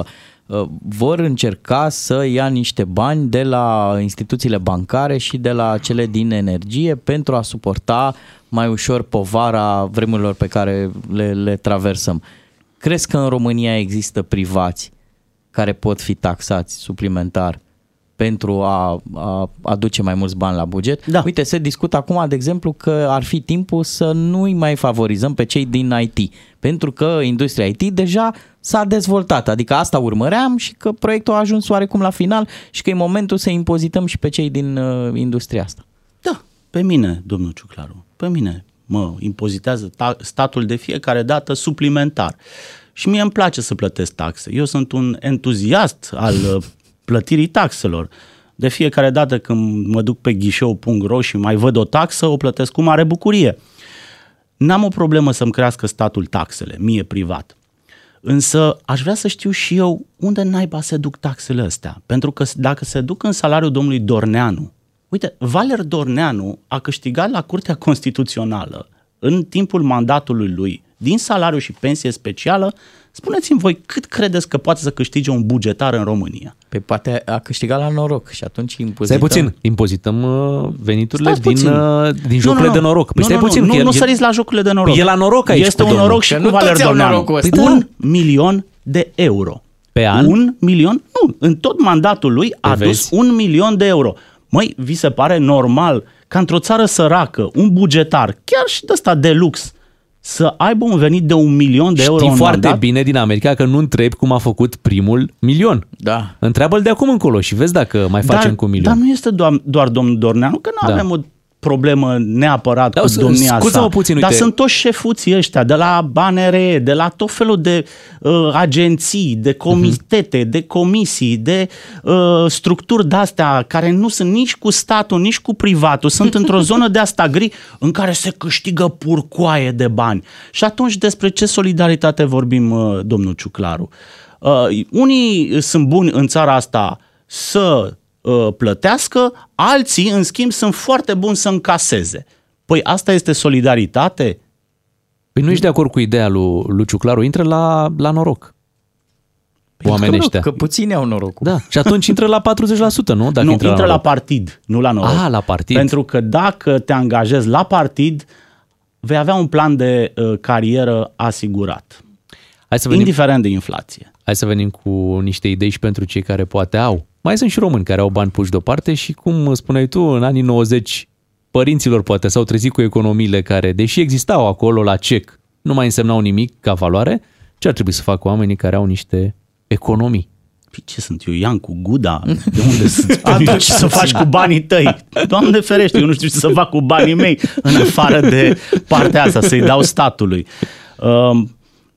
vor încerca să ia niște bani de la instituțiile bancare și de la cele din energie pentru a suporta mai ușor povara vremurilor pe care le, le traversăm. Crezi că în România există privați care pot fi taxați suplimentar pentru a, a aduce mai mulți bani la buget? Da. Uite, se discută acum, de exemplu, că ar fi timpul să nu-i mai favorizăm pe cei din I T, pentru că industria I T deja s-a dezvoltat, adică asta urmăream și că proiectul a ajuns oarecum la final și că e momentul să impozităm și pe cei din uh, industria asta. Da, Pe mine, domnul Ciuclaru, pe mine mă impozitează ta- statul de fiecare dată suplimentar. Și mie îmi place să plătesc taxe. Eu sunt un entuziast al plătirii taxelor. De fiecare dată când mă duc pe ghișeu punct ro și mai văd o taxă, o plătesc cu mare bucurie. N-am o problemă să-mi crească statul taxele, mie privat. Însă aș vrea să știu și eu unde naiba se duc taxele astea. Pentru că dacă se duc în salariul domnului Dorneanu, uite, Valer Dorneanu a câștigat la Curtea Constituțională în timpul mandatului lui, din salariu și pensie specială, spuneți-mi voi cât credeți că poate să câștige un bugetar în România? Pe poate a câștigat la noroc și atunci impozităm... Stai puțin, impozităm veniturile Stați din, din jocurile nu, nu, de noroc. Păi nu, stai nu, puțin, nu, el, nu el, săriți la jocurile de noroc. E la noroc aici. Este un domnul. noroc și că cu Valer Dorneanu. Păi un milion de euro. Pe an? Un milion? Nu, în tot mandatul lui a Păi dus un milion de euro. Măi, vi se pare normal ca într-o țară săracă, un bugetar, chiar și de ăsta de lux, să aibă un venit de un milion de euro Știi în foarte mandat? bine din America că nu întrebi cum a făcut primul milion. Da. Întreabă-l de acum încolo și vezi dacă mai facem dar, cu un milion. Dar nu este doar, doar domnul Dorneanu, că nu Da. avem o problemă neapărat Da, cu domnia sa. scuze-mă puțin, Dar uite. sunt toți șefuții ăștia, de la B N R E, de la tot felul de uh, agenții, de comitete, uh-huh. de comisii, de uh, structuri de-astea care nu sunt nici cu statul, nici cu privatul, sunt într-o zonă de asta gri în care se câștigă purcoaie de bani. Și atunci despre ce solidaritate vorbim, uh, domnul Ciuclaru? Uh, unii sunt buni în țara asta să plătească, alții, în schimb, sunt foarte buni să încaseze. Păi asta este solidaritate? Păi nu ești de acord cu ideea lui, lui Ciuclaru? Intră la, la noroc. Păi Oamenii ăștia. Că puțini au norocul. Da. Și atunci intră la patruzeci la sută, nu? Dacă nu, intră, intră la, la partid, nu la noroc. Ah, la partid. Pentru că dacă te angajezi la partid, vei avea un plan de uh, carieră asigurat. Hai să venim, indiferent de inflație. Hai să venim cu niște idei și pentru cei care poate au. Mai sunt și români care au bani puși deoparte și, cum spuneai tu, în anii nouăzeci, părinților poate s-au trezit cu economiile care, deși existau acolo la cec, nu mai însemnau nimic ca valoare. Ce ar trebui să facă oamenii care au niște economii? Păi ce sunt eu, Iancu Guda? De unde sunt? Ce să faci cu banii tăi? Doamne ferește, eu nu știu ce să fac cu banii mei în afară de partea asta, să-i dau statului. Um,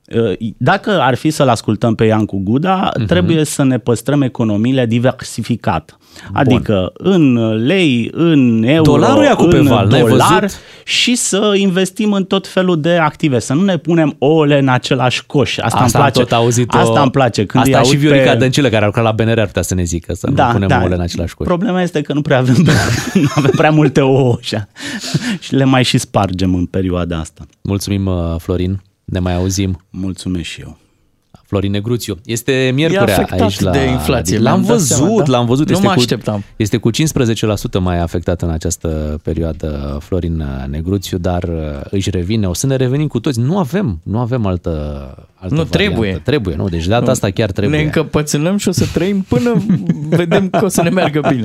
Dacă ar fi să-l ascultăm pe Iancu Guda, uh-huh. trebuie să ne păstrăm economiile diversificate. Adică Bun. în lei, în euro, Dolarul ia cu pe în val, dolar și să investim în tot felul de active. Să nu ne punem ouăle în același coș. Asta, Asta îmi place. Tot auzit-o. Asta îmi place. Când Asta și Viorica pe... Dăncilă, care a lucrat la B N R, ar putea să ne zică să da, nu punem da. ouăle în același coș. Problema este că nu prea avem, nu avem prea multe ouă așa. Și le mai și spargem în perioada asta. Mulțumim, Florin. Ne mai auzim. Mulțumesc și eu. Florin Negruțiu. Este miercurea aici la... de inflație. L-am văzut, seama, da? l-am văzut. Nu este mă cu, așteptam. Este cu cincisprezece la sută mai afectat în această perioadă Florin Negruțiu, dar își revine. O să ne revenim cu toți. Nu avem, nu avem altă, altă Nu, variantă. trebuie. Trebuie, nu? Deci data nu. asta chiar trebuie. Ne încăpățânăm și o să trăim până vedem că o să ne meargă bine.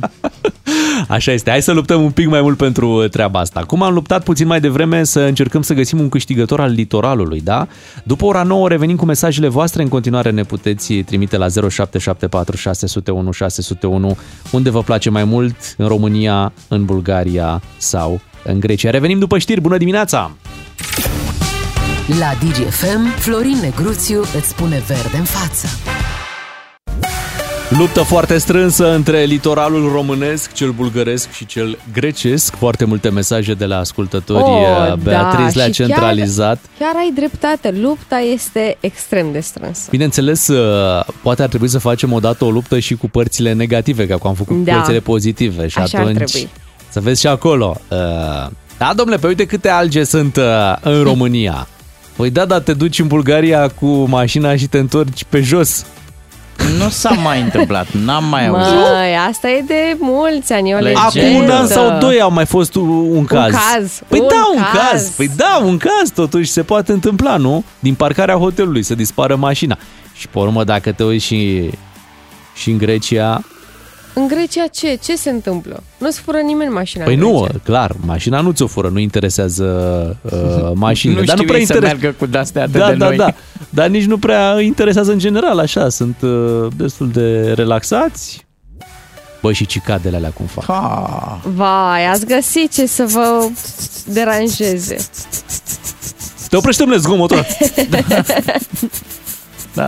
Așa este. Hai să luptăm un pic mai mult pentru treaba asta. Cum am luptat puțin mai devreme să încercăm să găsim un câștigător al litoralului, da? După ora nouă revenim cu mesajele voastre. În continuare ne puteți trimite la zero șapte șapte patru șase zero unu șase zero unu unde vă place mai mult, în România, în Bulgaria sau în Grecia. Revenim după știri. Bună dimineața! La Digi F M, Florin Negruțiu îți spune verde în față. Luptă foarte strânsă între litoralul românesc, cel bulgăresc și cel grecesc. Foarte multe mesaje de la ascultători. Oh, Beatrice da, le-a și centralizat. Chiar, chiar ai dreptate, lupta este extrem de strânsă. Bineînțeles, poate ar trebui să facem odată o luptă și cu părțile negative, că am făcut Da. părțile pozitive. Și Așa atunci ar trebui. să vezi și acolo. Da, domnule, pe uite câte alge sunt în România. Păi da, dar te duci în Bulgaria cu mașina și te întorci pe jos. Nu s-a mai întâmplat, n-am mai auzit. Măi, asta e de mulți ani, o legendă. Acum un an sau doi au mai fost un caz. Un caz. Păi un da, un caz. caz. Păi da, un caz totuși se poate întâmpla, nu? Din parcarea hotelului să dispară mașina. Și pe urmă, dacă te uiți și, și în Grecia... În Grecia ce? Ce se întâmplă? Nu-ți fură nimeni mașina. Păi în nu, Grecia. clar, mașina nu ți-o fură, nu interesează uh, mașinile. Nu dar nu știu prea ei să interes... meargă cu de-astea atât da, de da, noi. da. Dar nici nu prea interesează în general, așa, sunt uh, destul de relaxați. Băi, și cicadele alea cum fac. Ha. Vai, ați găsit ce să vă deranjeze. Te oprește, mă, zgomotul. Da.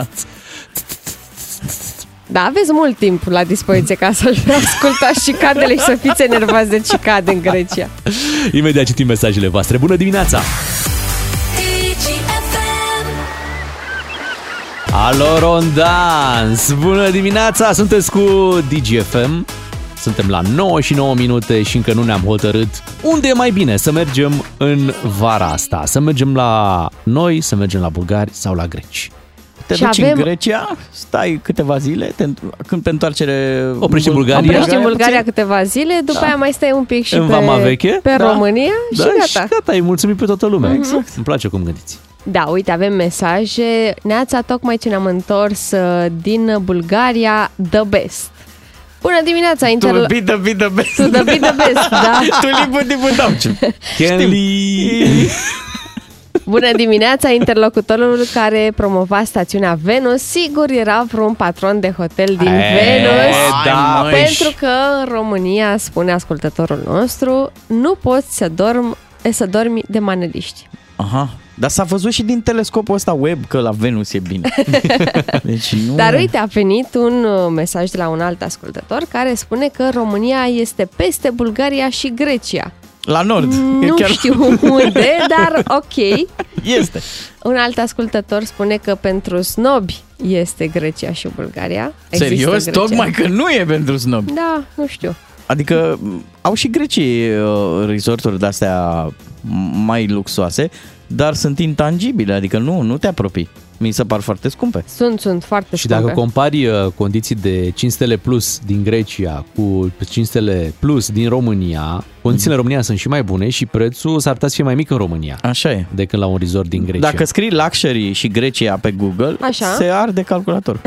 Da, aveți mult timp la dispoziție ca să-l ascultați cicadele și să fiți enervați de cicade în Grecia. Imediat citim mesajele voastre. Bună dimineața! Alo, Rondans! Bună dimineața! Sunteți cu D G F M. Suntem la nouă și nouă minute și încă nu ne-am hotărât unde e mai bine să mergem în vara asta. Să mergem la noi, să mergem la bulgari sau la greci. Te Și duci avem- în Grecia, stai câteva zile, te, când pe întoarcere... Oprești în Bulgaria. Oprești în Bulgaria puțin. câteva zile, după Da. aia mai stai un pic și În pe, Vama Veche? pe Da. România Da, și gata. și gata, îi mulțumim pe toată lumea. Exact. Îmi place cum gândiți. Da, uite, avem mesaje. Neața, tocmai ce ne-am întors uh, din Bulgaria, the best. Bună dimineața, Inter... To be the, be the best. To the be the best, da. Tu lipu, lipu, dau. Kenley! Bună dimineața, interlocutorul care promova stațiunea Venus. Sigur era vreun patron de hotel din E, Venus. da, măi. Pentru că în România, spune ascultătorul nostru, nu poți să dormi, să dormi de maneliști. Aha. Dar s-a văzut și din telescopul ăsta web că la Venus e bine. Deci nu... Dar uite, a venit un uh, mesaj de la un alt ascultător care spune că România este peste Bulgaria și Grecia. La nord. E Nu chiar... știu unde, dar ok. Este. Un alt ascultător spune că pentru snobi este Grecia și Bulgaria. Există Serios? Grecia. Tocmai că nu e pentru snob. Da, nu știu. Adică au și grecii uh, resorturi de-astea mai luxoase, dar sunt intangibile, adică nu, nu te apropii. Mi se par foarte scumpe. Sunt, sunt foarte Și scumpe. dacă compari uh, condiții de cinci stele plus din Grecia cu cinci stele plus din România, condițiile în România sunt și mai bune și prețul s-ar putea să fie mai mic în România Așa e. decât la un resort din Grecia. Dacă scrii luxury și Grecia pe Google, Așa. se arde calculator.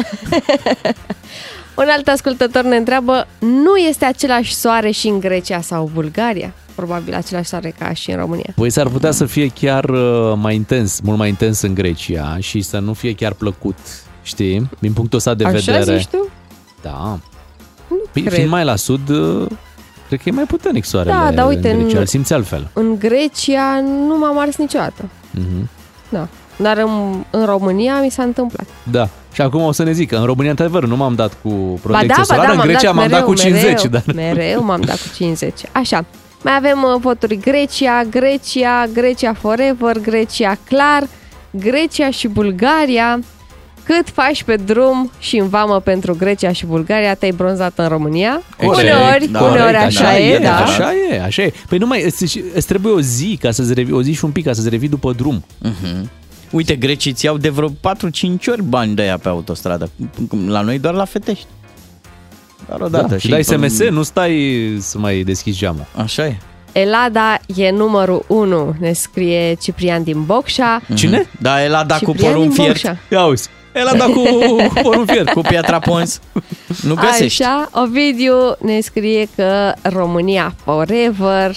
Un alt ascultător ne întreabă, nu este același soare și în Grecia sau Bulgaria? Probabil același soare ca și în România. Păi s-ar putea să fie chiar uh, mai intens, mult mai intens în Grecia și să nu fie chiar plăcut, știi? Din punctul ăsta de Așa vedere. zici tu? Da. Nu Păi, cred. fiind mai la sud, uh, cred că e mai puternic soarele Da, dar uite, în Grecia, în- îl simți altfel. În Grecia nu m-am ars niciodată. Mhm. Da. Dar în, în România mi s-a întâmplat. Da. Și acum o să ne zic că în România, într-adevăr, nu m-am dat cu Ba protecție da, ba solară, da, în m-am Grecia dat m-am mereu, dat cu cincizeci. mereu, Dar... mereu m-am dat cu cincizeci. Așa. Mai avem uh, voturi Grecia, Grecia, Grecia Forever, Grecia Clar, Grecia și Bulgaria. Cât faci pe drum și în vamă pentru Grecia și Bulgaria, te-ai bronzat în România? Corect, Uneori, da, uneori corect, așa e, da. Așa e, așa e. Păi numai, îți, îți trebuie o zi ca să-ți revii, o zi și un pic ca să-ți revii după drum. Uh-huh. Uite, grecii ți iau de vreo patru cinci ori bani de aia pe autostradă. La noi doar la Fetești. Doar o dată. Da, și și dai pe- S M S, nu stai să mai deschizi geamul. Așa e. Elada e numărul unu, ne scrie Ciprian din Bocșa. Cine? Da, el a dat cu Ciprian porul în din fiert. Bocșa. Ia auzi, el a dat cu porul în fiert. Cu piatra pons. Nu găsești. Așa, Ovidiu ne scrie că România forever.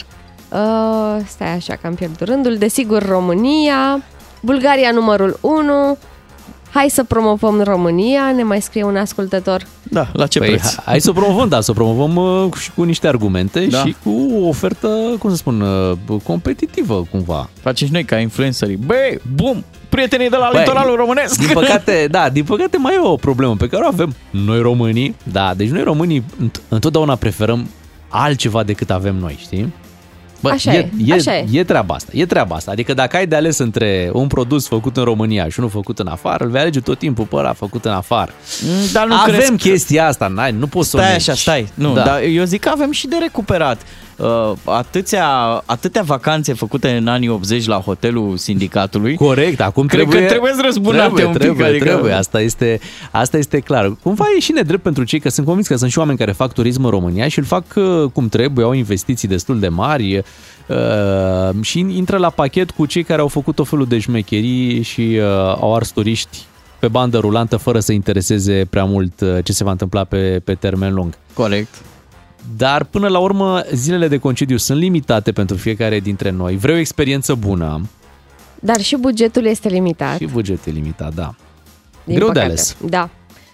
Uh, stai așa că am pierdut rândul. Desigur România. Bulgaria numărul unu. Hai să promovăm România, ne mai scrie un ascultător. Da, la ce Păi, preț? hai- hai să o promovăm, da, să o promovăm uh, și cu niște argumente Da. și cu o ofertă, cum să spun, uh, competitivă cumva. Facem și noi ca influencerii. Băi, bum, prietenii de la Băi, litoralul românesc. Din păcate, da, din păcate mai e o problemă pe care o avem noi românii. Da, deci noi românii înt- întotdeauna preferăm altceva decât avem noi, știi? Bă, Așa e, e, e, așa e. e treaba asta, e treaba asta. Adică dacă ai de ales între un produs făcut în România și unul făcut în afară, îl vei alege tot timpul pe ăla făcut în afară. Mm, Dar nu Avem crezi că- chestia asta, n-ai, nu poți să o Stai negi. așa, stai. Nu, Da. dar eu zic că avem și de recuperat. Uh, atâția, atâtea vacanțe făcute în anii optzeci la hotelul sindicatului. Corect, acum Cred trebuie... că trebuie să răzbunate trebuie, un pic, Trebuie, adică- trebuie, asta este, asta este clar. Cumva e și nedrept pentru cei, că sunt convins că sunt și oameni care fac turism în România și îl fac uh, cum trebuie, au investiții destul de mari uh, și intră la pachet cu cei care au făcut o felul de șmecherii și uh, au ars turiști pe bandă rulantă fără să intereseze prea mult uh, ce se va întâmpla pe, pe termen lung. Corect. Dar până la urmă zilele de concediu sunt limitate pentru fiecare dintre noi. Vrei o experiență bună Dar și bugetul este limitat. și bugetul e limitat, da. din Greu de păcate. ales. Da.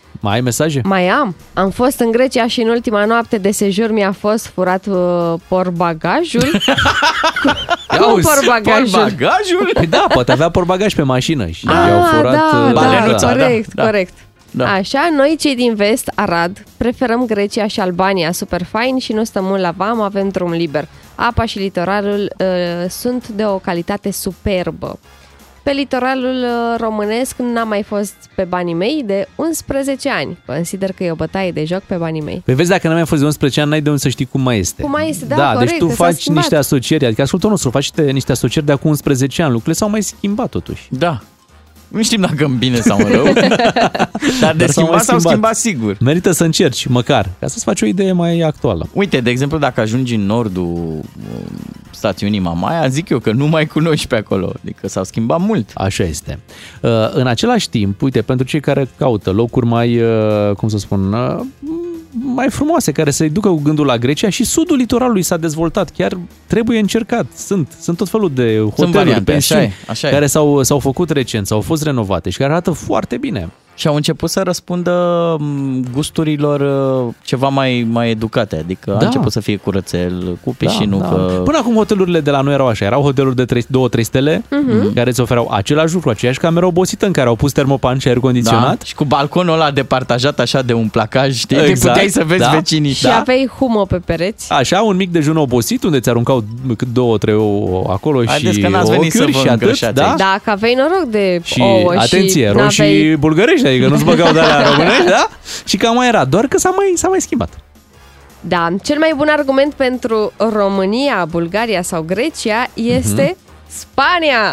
Mai ai mesaje? Mai am. Am fost în Grecia și în ultima noapte de sejur mi-a fost furat uh, porbagajul. Cum porbagajul? Porbagajul? Păi da, poate avea porbagaj pe mașină și Ah, i-au furat da, uh, da, da, corect, da, corect. Da. Așa, noi cei din vest, Arad, preferăm Grecia și Albania, super fain și nu stăm mult la vam, avem drum liber. Apa și litoralul uh, sunt de o calitate superbă. Pe litoralul uh, românesc n-am mai fost pe banii mei de unsprezece ani. Consider că e o bătaie de joc pe banii mei. Păi vezi, dacă n-ai mai fost de unsprezece ani, n-ai de unde să știi cum mai este. Cum mai este, da, da corect, deci tu că s-a faci schimbat. niște asocieri, adică ascultă nostru, faci niște asocieri de acum unsprezece ani, lucrurile s-au mai schimbat totuși. Da. Nu știm dacă în bine sau în rău, dar de schimbat s-au schimbat sigur. Merită să încerci, măcar, ca să-ți faci o idee mai actuală. Uite, de exemplu, dacă ajungi în nordul stațiunii Mamaia, zic eu că nu mai cunoști pe acolo, adică s-au schimbat mult. Așa este. În același timp, uite, pentru cei care caută locuri mai, cum să spun, mai frumoase, care să-i ducă cu gândul la Grecia, și sudul litoralului s-a dezvoltat, chiar trebuie încercat. Sunt, sunt tot felul de hoteluri, variante, pensiuni, așa e, așa e. care s-au, s-au făcut recent, s-au fost renovate și care arată foarte bine. Și au început să răspundă gusturilor ceva mai, mai educate, adică da. a început să fie curățel, cu piscinucă. Da, da. Până acum hotelurile de la noi erau așa, erau hoteluri de două trei stele, uh-huh. care îți oferau același lucru, aceeași cameră obosită în care au pus termopan și aer condiționat. Da. Și cu balconul ăla departajat așa de un placaj, știi? Exact. Puteai să vezi da. vecinii. Și da. aveai humo pe pereți. Așa, un mic dejun obosit unde ți aruncau cât două, trei ouă acolo. Haideți și că n-ați venit să vă și atât, da? Dacă aveai noroc de și ouă atenție, și roșii n-aveai... bulgărești, adică nu-ți băgau de alea românești, da? Și cam mai era, doar că s-a mai, s-a mai schimbat. Da, cel mai bun argument pentru România, Bulgaria sau Grecia este uh-huh. Spania.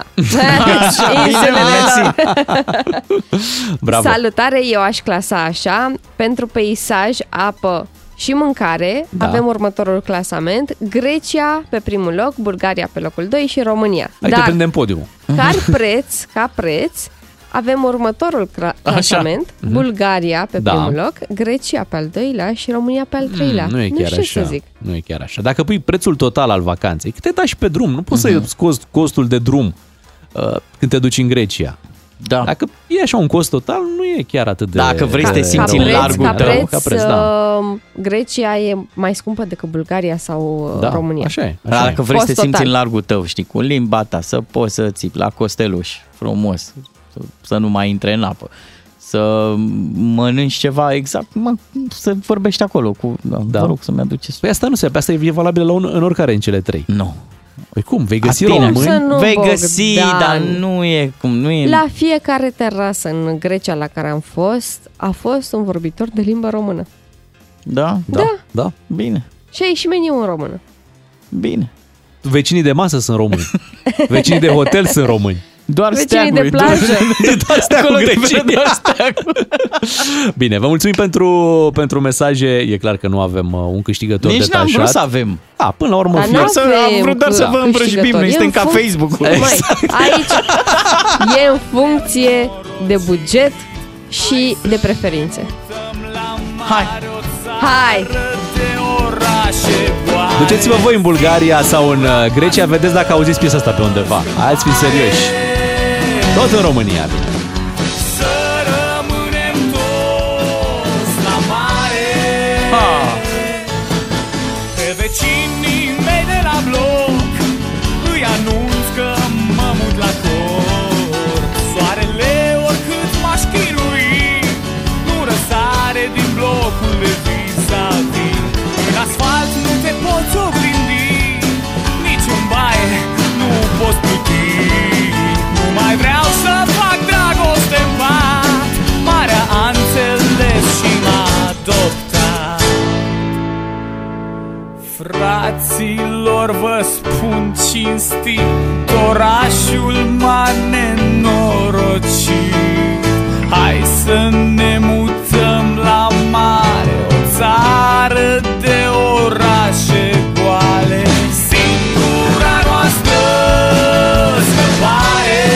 Bravo. Salutare, eu aș clasa așa: pentru peisaj, apă și mâncare, da. avem următorul clasament: Grecia pe primul loc, Bulgaria pe locul doi și România. Hai, Dar te prindem podiumul. ca preț, ca preț, avem următorul clasament: așa. Bulgaria pe da. primul loc, Grecia pe al doilea și România pe al treilea. Mm, nu e chiar nu așa. Să zic. Nu e chiar așa. Dacă pui prețul total al vacanței, cât te dai și pe drum, nu poți uh-huh. să scoți costul de drum uh, când te duci în Grecia. Da. Dacă e așa un cost total, nu e chiar atât de... Dacă vrei să te simți în largul ca tău. Preț, ca preț, da. Grecia e mai scumpă decât Bulgaria sau da, România. Așa e. Așa da, dacă vrei cost să te simți total. în largul tău, știi, cu limba ta, să poți să țipi la costeluș frumos, să, să nu mai intre în apă, să mănânci ceva exact, mă, să vorbești acolo cu, da, da. vă rog să-mi aduceți. Păi asta nu se, pe asta e valabilă la un, în oricare în cele trei. Nu. Păi cum? Vei găsi A, bine, români? Nu, vei Bogdan. găsi, dar nu e cum, nu e... La fiecare terasă în Grecia la care am fost, a fost un vorbitor de limba română. Da? Da. da. Bine. Și ai și meniu în română. Bine. Vecinii de masă sunt români. Vecinii de hotel sunt români. Doar Vecinii steagul. de plajă. Doar steagul grecii. Doar steagul. Bine, vă mulțumim pentru, pentru mesaje. E clar că nu avem uh, un câștigător Nici detașat. n-am vrut să avem. A, până la urmă Dar fie. n-avem Am vrut doar să vă îmbrăjbim, noi suntem ca func- Facebook-ul. Mai, aici e în funcție de buget și de preferințe. Hai. Hai! Duceți-vă voi în Bulgaria sau în uh, Grecia, vedeți dacă auziți piesa asta pe undeva. Hai să fiți serioși. Tot în România, bine. Să rămânem toți la mare. Ha. Pe vecinii mei de la bloc îi anunț că mă mut la cort. Soarele oricât m-aș chirui nu răsare din blocul de vis-a-vis. În asfalt nu te poți oglindi, nici în baie nu poți pluti. Nu mai vreau să fac dragoste în pat, marea a înțeles și m-a adoptat. Fraților, vă spun cinstit, orașul m-a nenorocit. Hai să ne mutăm la mare, o țară de orașe goale. Singura noastră scăpare,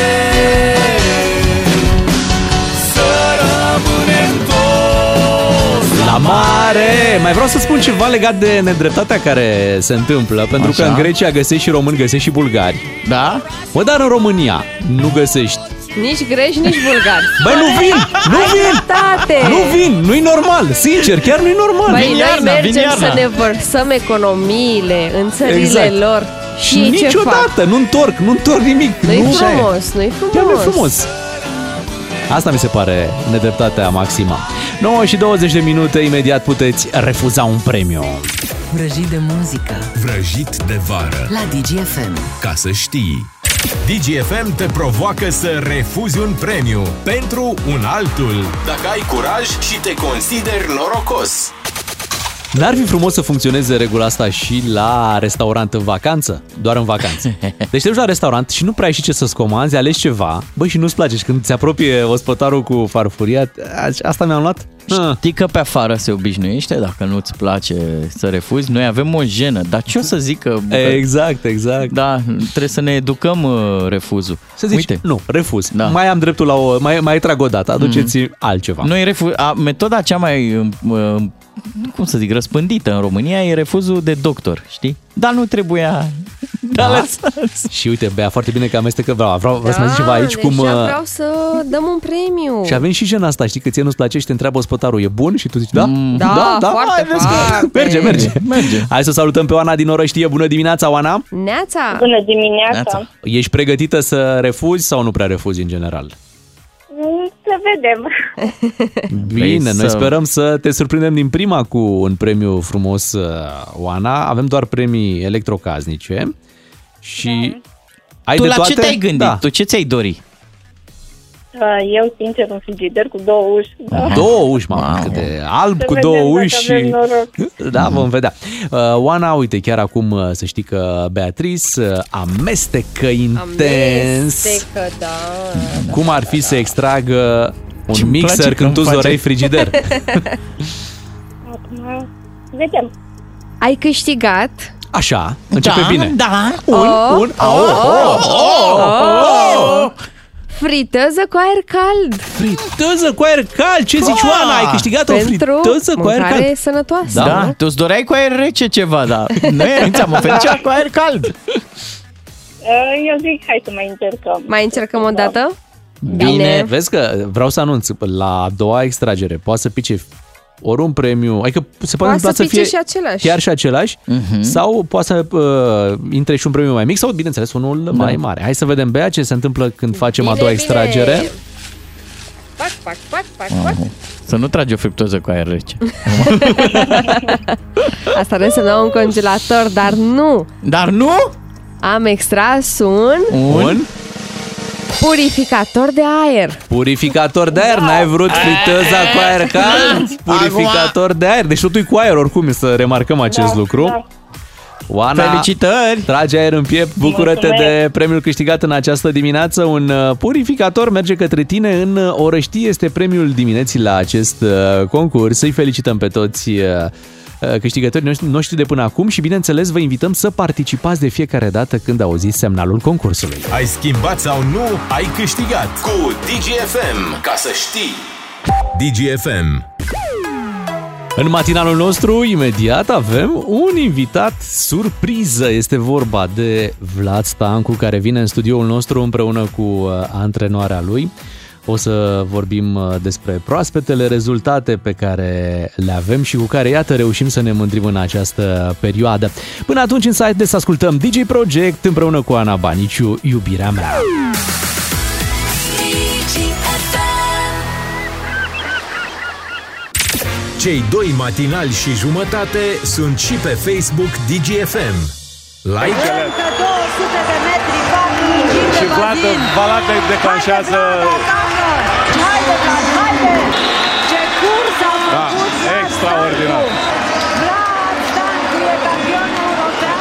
să rămânem toți La mare! Mai vreau să spun ceva legat de nedreptatea care se întâmplă, pentru Așa. că în Grecia găsești și români, găsești și bulgari. Da? Bă, dar în România nu găsești Nici greși, nici vulgari. Băi, nu vin! Nu vin! Dreptate! Nu vin! Nu-i normal! Sincer, chiar nu-i normal! Băi, Vin noi iarna, vin mergem iarna. să ne vărsăm economiile în țările Exact. lor. Și ei ce niciodată fac? nu întorc, nu întorc nimic. Nu-i Nu, frumos, nu-i frumos. chiar nu-i frumos. Asta mi se pare nedreptatea maximă. nouă și douăzeci de minute, imediat puteți refuza un premiu. Vrăjit de muzică Vrăjit de vară. la D G F M. Ca să știi. D G F M te provoacă să refuzi un premiu pentru un altul. Dacă ai curaj și te consideri norocos. N-ar fi frumos să funcționeze regula asta și la restaurant în vacanță? Doar în vacanță. Deci te duci la restaurant și nu prea ai și ce să-ți comanzi, alegi ceva, băi, și nu-ți place. Și când ți apropie ospătarul cu farfuria, asta mi-am luat? Știi că pe afară se obișnuiește, dacă nu-ți place să refuzi. Noi avem o jenă, dar ce o să zică? Exact, exact. Da, trebuie să ne educăm uh, refuzul. Să zici, Uite. nu, refuz. Da. Mai am dreptul la o... Mai, mai trag o dată, aduceți mm-hmm. altceva. Noi refuz, a, metoda cea mai, uh, cum să zic, răspândită în România e refuzul de doctor, știi? Dar nu trebuia... Da, lăsați. Și uite, Bea, foarte bine că amestecă. Vreau, vreau, vreau să mai zic ceva aici. Deci cum vreau să dăm un premiu. Și avem și jena asta, știi, că ție nu-ți place și te întreabă ospătarul, e bun? Și tu zici, da? Mm. Da, foarte, hai, vezi că foarte. Merge, merge, merge. Hai să salutăm pe Oana din Orăștie. Bună dimineața, Oana! Neața! Bună dimineața! Neața. Ești pregătită să refuzi sau nu prea refuzi în general? Să vedem. Bine, noi să- sperăm să te surprindem din prima cu un premiu frumos, Oana. Avem doar premii electrocasnice și ai Tu de la toate? ce te-ai gândit? Da. Tu ce ți-ai dori? Eu, sincer, un frigider cu două uși. Da. Două uși, mamă, cât de alb Să cu vedem două dacă uși. avem noroc. Da, vom vedea. Uh, Oana, uite, chiar acum uh, să știi că Beatrice uh, amestecă intens. Amestecă, da. Cum ar fi să extragă un Ce-mi place mixer când când tu-ți face. doreai frigider? Acum, vedem. Ai câștigat. Așa, începe Da, bine. da. Un, Oh, un, oh, oh, oh, oh. Friteză cu aer cald. Friteză cu aer cald. Ce zici, Oana? Ai câștigat o Pentru friteză cu aer mâncare cald? sănătoasă. Da, da. Tu-ți doreai cu aer rece ceva, da. Noi ți-am oferit ceva cu aer cald. Eu zic, hai să mai încercăm. Mai încercăm o dată? Bine. Vezi că vreau să anunț, la a doua extragere poate să pice ori un premiu, adică se poate Poate întâmpla să să pice fie și același. chiar și același, Mhm. sau poate să uh, intre și un premiu mai mic sau, bineînțeles, unul da. mai mare. Hai să vedem, Bea, ce se întâmplă când facem a doua extragere. Pac, pac, pac, pac, pac. Să nu tragi o friptoză cu aer rece. Asta ar însemna un congelator, dar nu. Dar nu? Am extras un Un purificator de aer. purificator de aer. N-ai vrut friteza cu aer cald? Purificator de aer. Deci totul e cu aer, oricum, să remarcăm acest lucru. Oana, felicitări! Trage aer în piept, bucură-te Mulțumesc. de premiul câștigat în această dimineață. Un uh, purificator merge către tine în uh, Orăștie, este premiul dimineții la acest uh, concurs. Să-i felicităm pe toți uh, uh, câștigătorii noștri, noștri de până acum și, bineînțeles, vă invităm să participați de fiecare dată când auziți semnalul concursului. Ai schimbat sau nu, ai câștigat cu D G F M. Ca să știi. D G F M. În matinalul nostru, imediat, avem un invitat surpriză. Este vorba de Vlad Stancu, care vine în studioul nostru împreună cu uh, antrenoarea lui. O să vorbim uh, despre proaspetele rezultate pe care le avem și cu care, iată, reușim să ne mândrim în această perioadă. Până atunci, însă, haideți să ascultăm D J Project împreună cu Ana Baniciu, Iubirea mea. Cei doi matinali și jumătate sunt și pe Facebook D G F M. Like! două sute de metri, patru mingi Și Vlad, Vlad declanșează... Haide, Vlad, haide! Ce curs a Da, făcut Vlad extraordinar. Stancu! Vlad Stancu e campion european!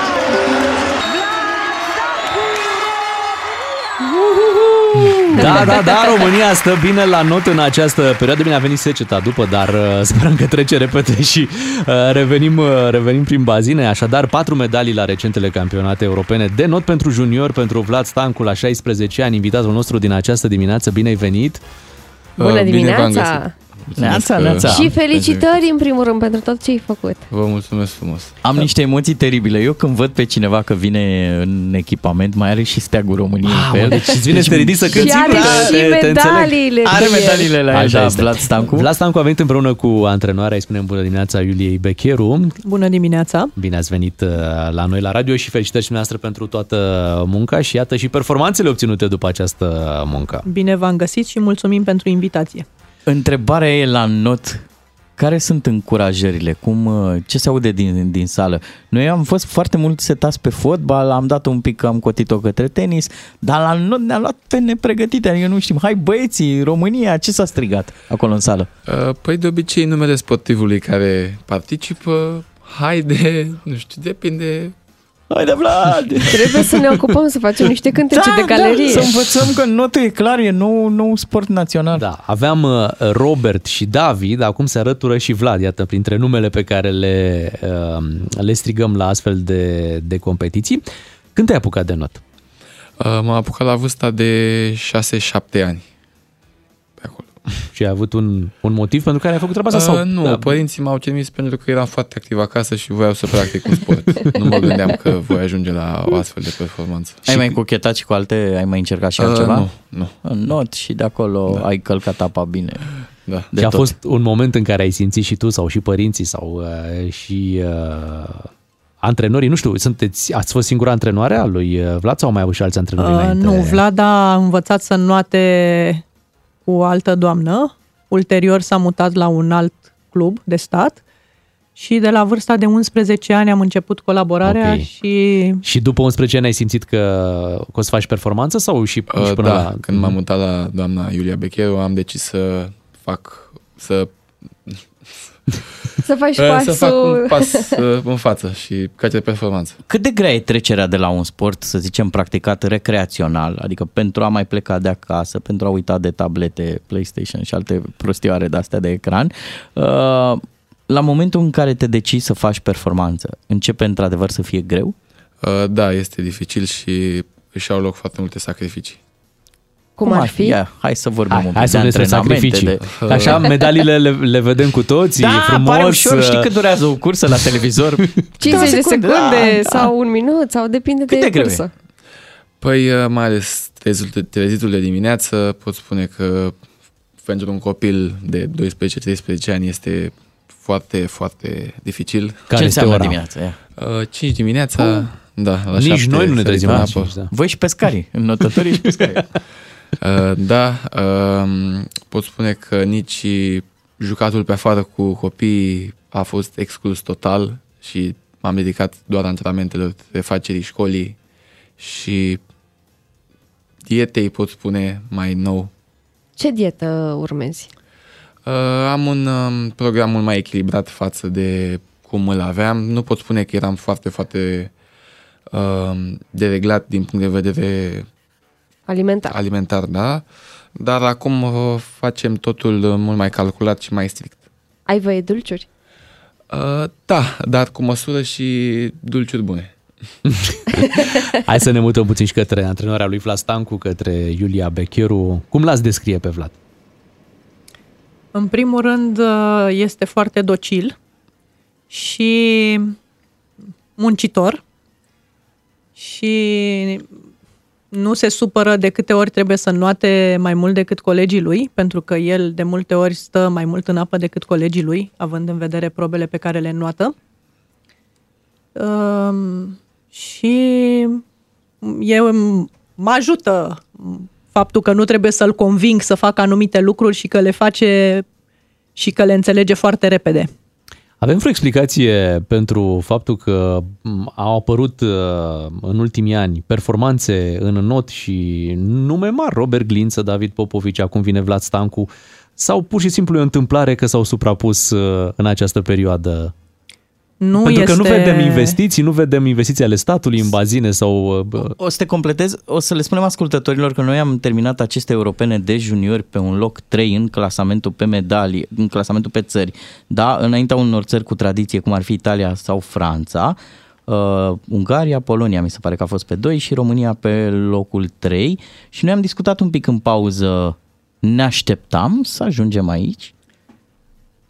Da, da, da, România stă bine la not în această perioadă. Bine, a venit seceta după, dar uh, sperăm că trece repede și uh, revenim, uh, revenim prin bazine. Așadar, patru medalii la recentele campionate europene de not pentru junior, pentru Vlad Stancu la șaisprezece ani, invitatul nostru din această dimineață. Bine ai venit! Bună Uh, bine v-am dimineața! găsit. Neața, neața. Și felicitări în primul rând pentru tot ce ai făcut. Vă mulțumesc frumos. Am niște emoții teribile. Eu când văd pe cineva că vine în echipament, mai are și steagul României ah, pe el. Deci îți vine să te ridici să cânti. Și are și medaliile. Are medaliile la el, da, Vlad Stancu. Vlad Stancu a venit împreună cu antrenoarea, îi spunem bună dimineața, Iuliei Becheru. Bună dimineața. Bine ați venit la noi la radio și felicitări și noastră pentru toată munca și iată și performanțele obținute după această muncă. Bine v-am găsit și mulțumim pentru invitație. Întrebarea e la not, care sunt încurajările? Cum, ce se aude din, din sală? Noi am fost foarte mult setați pe fotbal, am dat un pic, am cotit-o către tenis, dar la not ne-a luat pe nepregătite, adică nu știm, hai băieții, România, ce s-a strigat acolo în sală? Păi de obicei numele sportivului care participă, haide, nu știu, depinde... Haide, Vlad! Trebuie să ne ocupăm să facem niște cântece da, de galerie. Da, să învățăm că notul e clar, e nou, nou sport național. Da, aveam Robert și David, acum se arătură și Vlad, iată, printre numele pe care le, le strigăm la astfel de, de competiții. Când te-ai apucat de not? M-am apucat la vârsta de șase șapte ani. Pe acolo. Și ai avut un, un motiv pentru care ai făcut treaba asta? Uh, sau? nu, da. Părinții m-au trimis pentru că eram foarte activ acasă și voiau să practic un sport. Nu mă gândeam că voi ajunge la o astfel de performanță. Ai și... mai cochetat și cu alte, ai mai încercat și altceva? Uh, nu, nu. În not și de acolo da. ai călcat apa bine. Da. De și tot. A fost un moment în care ai simțit și tu sau și părinții sau uh, și uh, antrenorii, nu știu, sunteți, ați fost singura antrenoare a lui Vlad sau au mai avut și alți antrenori uh, înainte? Nu, Vlad a învățat să înnoate cu o altă doamnă. Ulterior s-a mutat la un alt club de stat și de la vârsta de unsprezece ani am început colaborarea. Okay. și... Și după unsprezece ani ai simțit că, că o să faci performanță sau și, uh, și până da, la... când m-am mutat la doamna Iulia Becheru am decis să fac, să... Să faci pasul... Să fac un pas în față și către performanță. Cât de grea e trecerea de la un sport, să zicem, practicat recreațional, adică pentru a mai pleca de acasă, pentru a uita de tablete, PlayStation și alte prostioare de-astea de ecran, la momentul în care te decizi să faci performanță, începe într-adevăr să fie greu? Da, este dificil și își au loc foarte multe sacrificii. Cum ar fi? Ia, hai să vorbim hai, un pic hai să de sacrificii. De... Așa, medaliile le, le vedem cu toții, da, frumos. Da, pare ușor. Știi cât durează o cursă la televizor? cincizeci de secunde da, sau da. un minut sau depinde cât de, de cursă. Greu? Păi, mai ales trezitul de dimineață, pot spune că pentru un copil de doisprezece treisprezece ani este foarte, foarte dificil. Care Ce înseamnă dimineața? Uh, cinci dimineața, oh. da. La Nici noi nu ne trezim la cinci, da. Voi și pescarii, înnotătorii și pescarii. Uh, da, uh, pot spune că nici jucatul pe afară cu copiii a fost exclus total și m-am dedicat doar antrenamentelor, refacerii școlii și dietei, pot spune, mai nou. Ce dietă urmezi? Uh, am un um, program mult mai echilibrat față de cum îl aveam. Nu pot spune că eram foarte, foarte uh, dereglat din punct de vedere alimentar, alimentar da? Dar acum uh, facem totul mult mai calculat și mai strict. Ai voie dulciuri? Uh, da, dar cu măsură și dulciuri bune. Hai să ne mutăm puțin și către antrenoarea lui Vlad Stancu, către Iulia Becheru. Cum l-ați descrie pe Vlad? În primul rând este foarte docil și muncitor și nu se supără de câte ori trebuie să înnoate mai mult decât colegii lui, pentru că el de multe ori stă mai mult în apă decât colegii lui, având în vedere probele pe care le înnoată. Um, și eu, mă ajută faptul că nu trebuie să-l conving să facă anumite lucruri și că le face și că le înțelege foarte repede. Avem vreo explicație pentru faptul că au apărut în ultimii ani performanțe în not și nume mari, Robert Glință, David Popovici, acum vine Vlad Stancu, sau pur și simplu e o întâmplare că s-au suprapus în această perioadă? Nu Pentru este... că nu vedem investiții, nu vedem investiții ale statului în bazine sau... O să te completez, o să le spunem ascultătorilor că noi am terminat aceste europene de juniori pe un loc trei în clasamentul pe medalii, în clasamentul pe țări, da, înaintea unor țări cu tradiție, cum ar fi Italia sau Franța, uh, Ungaria, Polonia mi se pare că a fost pe doi și România pe locul trei și noi am discutat un pic în pauză, ne așteptam să ajungem aici?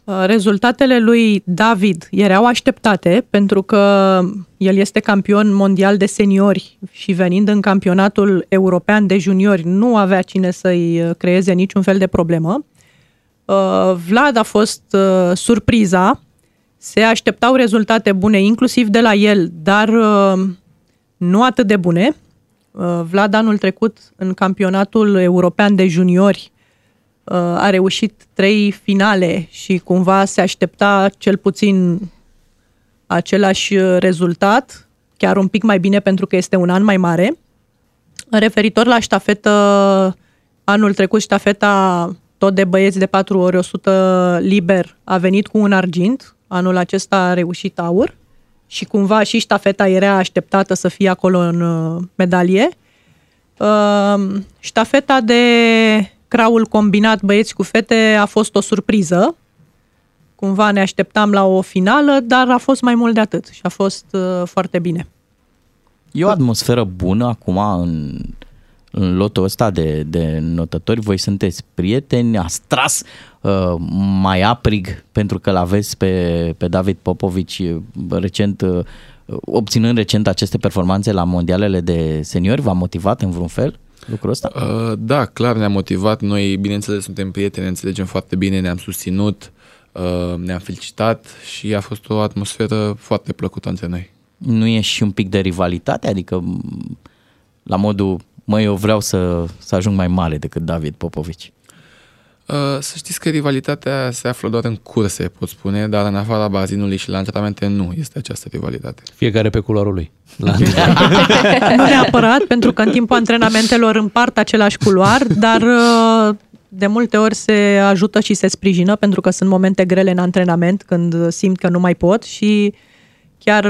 Rezultatele lui David erau așteptate pentru că el este campion mondial de seniori și venind în campionatul european de juniori nu avea cine să-i creeze niciun fel de problemă. Vlad a fost surpriza, se așteptau rezultate bune inclusiv de la el, dar nu atât de bune. Vlad anul trecut în campionatul european de juniori a reușit trei finale și cumva se aștepta cel puțin același rezultat, chiar un pic mai bine pentru că este un an mai mare. Referitor la ștafetă, anul trecut ștafeta tot de băieți de patru ori o sută liber a venit cu un argint, anul acesta a reușit aur și cumva și ștafeta era așteptată să fie acolo în medalie. Ștafeta de craul combinat băieți cu fete a fost o surpriză. Cumva ne așteptam la o finală, dar a fost mai mult de atât și a fost uh, foarte bine. E o atmosferă bună acum în, în lotul ăsta de, de notători. Voi sunteți prieteni, ați tras uh, mai aprig pentru că l-aveți pe, pe David Popovici recent, uh, obținând recent aceste performanțe la mondialele de seniori. V-a motivat în vreun fel lucrul ăsta? Uh, da, clar ne-a motivat. Noi, bineînțeles, suntem prieteni, ne înțelegem foarte bine, ne-am susținut, uh, ne-am felicitat și a fost o atmosferă foarte plăcută între noi. Nu e și un pic de rivalitate? Adică la modul, măi, eu vreau să, să ajung mai mare decât David Popovici. Uh, să știți că rivalitatea se află doar în curse, pot spune, dar în afara bazinului și la antrenamente nu este această rivalitate. Fiecare pe culoarul lui. Nu neapărat, pentru că în timpul antrenamentelor împart același culoar, dar de multe ori se ajută și se sprijină, pentru că sunt momente grele în antrenament, când simt că nu mai pot și chiar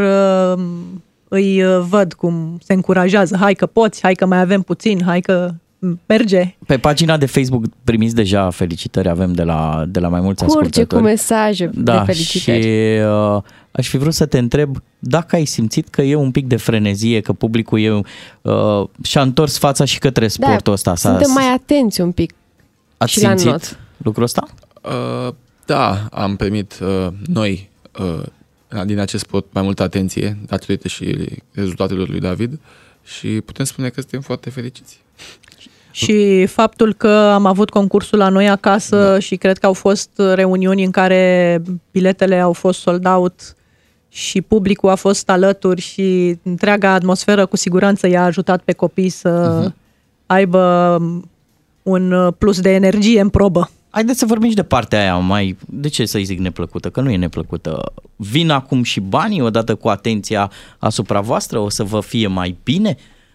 îi văd cum se încurajează. Hai că poți, hai că mai avem puțin, hai că merge. Pe pagina de Facebook primiți deja felicitări, avem de la, de la mai mulți Curge ascultători. cu mesaje da, de felicitări. Și uh, aș fi vrut să te întreb dacă ai simțit că e un pic de frenezie, că publicul e, uh, și-a întors fața și către sportul da, ăsta. Suntem mai atenți un pic. Ați și simțit la not. lucrul ăsta? Uh, da, am primit uh, noi uh, din acest sport mai multă atenție datorită și rezultatelor lui David și putem spune că suntem foarte fericiți. Și faptul că am avut concursul la noi acasă da. și cred că au fost reuniuni în care biletele au fost sold out și publicul a fost alături și întreaga atmosferă cu siguranță i-a ajutat pe copii să uh-huh. aibă un plus de energie în probă. Haideți să vorbim și de partea aia mai, de ce să-i zic neplăcută, că nu e neplăcută. Vin acum și banii odată cu atenția asupra voastră, o să vă fie mai bine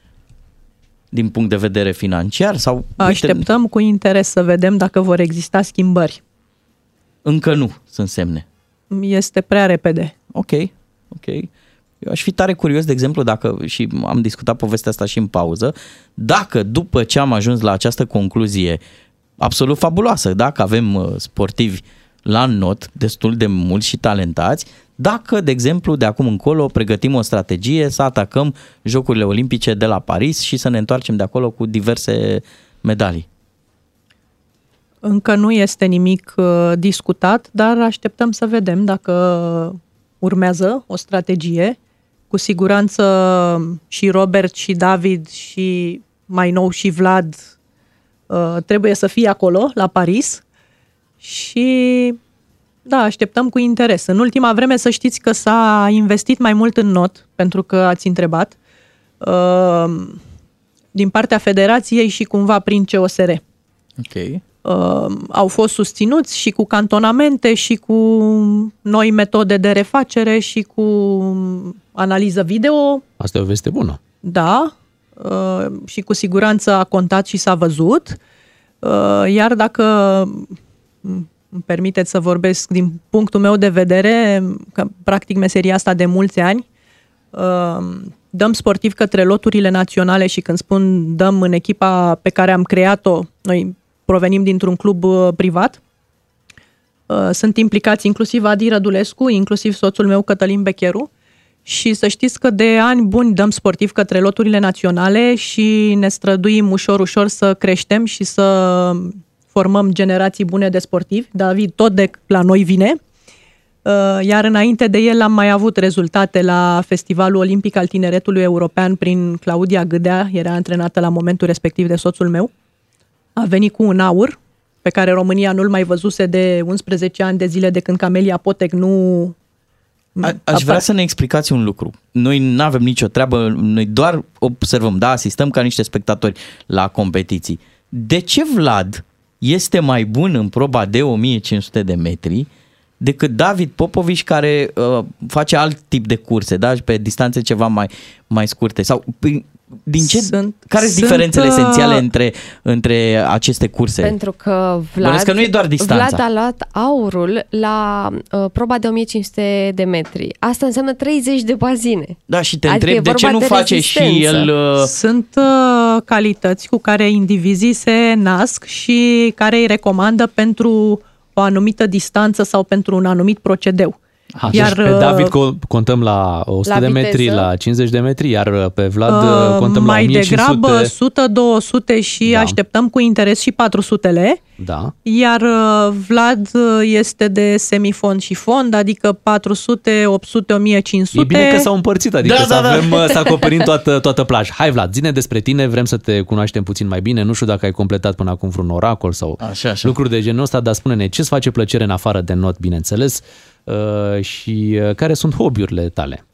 din punct de vedere financiar? Sau așteptăm uite, cu interes să vedem dacă vor exista schimbări. Încă nu sunt semne. Este prea repede. Ok, ok. Eu aș fi tare curios, de exemplu, dacă, și am discutat povestea asta și în pauză, dacă după ce am ajuns la această concluzie absolut fabuloasă, dacă avem sportivi la not, destul de mulți și talentați, dacă, de exemplu, de acum încolo pregătim o strategie să atacăm Jocurile Olimpice de la Paris și să ne întoarcem de acolo cu diverse medalii. Încă nu este nimic uh, discutat, dar așteptăm să vedem dacă urmează o strategie. Cu siguranță și Robert și David și mai nou și Vlad uh, trebuie să fie acolo, la Paris. Și da, așteptăm cu interes. În ultima vreme să știți că s-a investit mai mult în not, pentru că ați întrebat, uh, din partea federației și cumva prin C O S R. Ok. Uh, au fost susținuți și cu cantonamente și cu noi metode de refacere și cu analiză video. Asta e o veste bună. Da, uh, și cu siguranță a contat și s-a văzut. Uh, iar dacă îmi permiteți să vorbesc din punctul meu de vedere, că practic meseria asta de mulți ani, uh, dăm sportiv către loturile naționale și când spun dăm în echipa pe care am creat-o, noi provenim dintr-un club privat. Sunt implicați inclusiv Adi Rădulescu, inclusiv soțul meu Cătălin Becheru și să știți că de ani buni dăm sportiv către loturile naționale și ne străduim ușor, ușor să creștem și să formăm generații bune de sportivi. David tot de la noi vine. Iar înainte de el am mai avut rezultate la Festivalul Olimpic al Tineretului European prin Claudia Gâdea, era antrenată la momentul respectiv de soțul meu. A venit cu un aur pe care România nu-l mai văzuse de unsprezece ani de zile de când Camelia Potec nu... A, aș vrea să ne explicați un lucru. Noi nu avem nicio treabă, noi doar observăm, da, asistăm ca niște spectatori la competiții. De ce Vlad este mai bun în proba de o mie cinci sute de metri decât David Popovici, care uh, face alt tip de curse, da, pe distanțe ceva mai, mai scurte? Sau din ce, sunt, care sunt diferențele uh... esențiale între, între aceste curse? Pentru că Vlad, că nu e doar distanța. Vlad a luat aurul la uh, proba de o mie cinci sute de metri. Asta înseamnă treizeci de bazine. Da, și te adică întreb de ce nu de face rezistență. Și el... Uh... Sunt uh, calități cu care indivizii se nasc și care îi recomandă pentru o anumită distanță sau pentru un anumit procedeu. Ha, iar deci pe David contăm la o sută la de metri, viteză, la cincizeci de metri, iar pe Vlad uh, contăm mai la o mie cinci sute. Mai degrabă o sută două sute și da. Așteptăm cu interes și patru sutele. Da. Iar Vlad este de semifond și fond, adică patru sute, opt sute, o mie cinci sute. E bine că s-au împărțit, adică da, să, da, avem, da. să acoperim toată, toată plaja. Hai Vlad, zi-ne despre tine, vrem să te cunoaștem puțin mai bine. Nu știu dacă ai completat până acum vreun oracol sau așa, așa. lucruri de genul ăsta, dar spune-ne ce-ți face plăcere în afară de not, bineînțeles, și care sunt hobby-urile tale?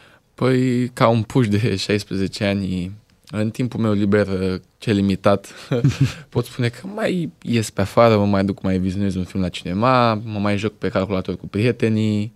Păi, ca un puș de șaisprezece ani, în timpul meu liber, ce limitat, pot spune că mai ies pe afară, mă mai duc, mai vizionez un film la cinema, mă mai joc pe calculator cu prietenii,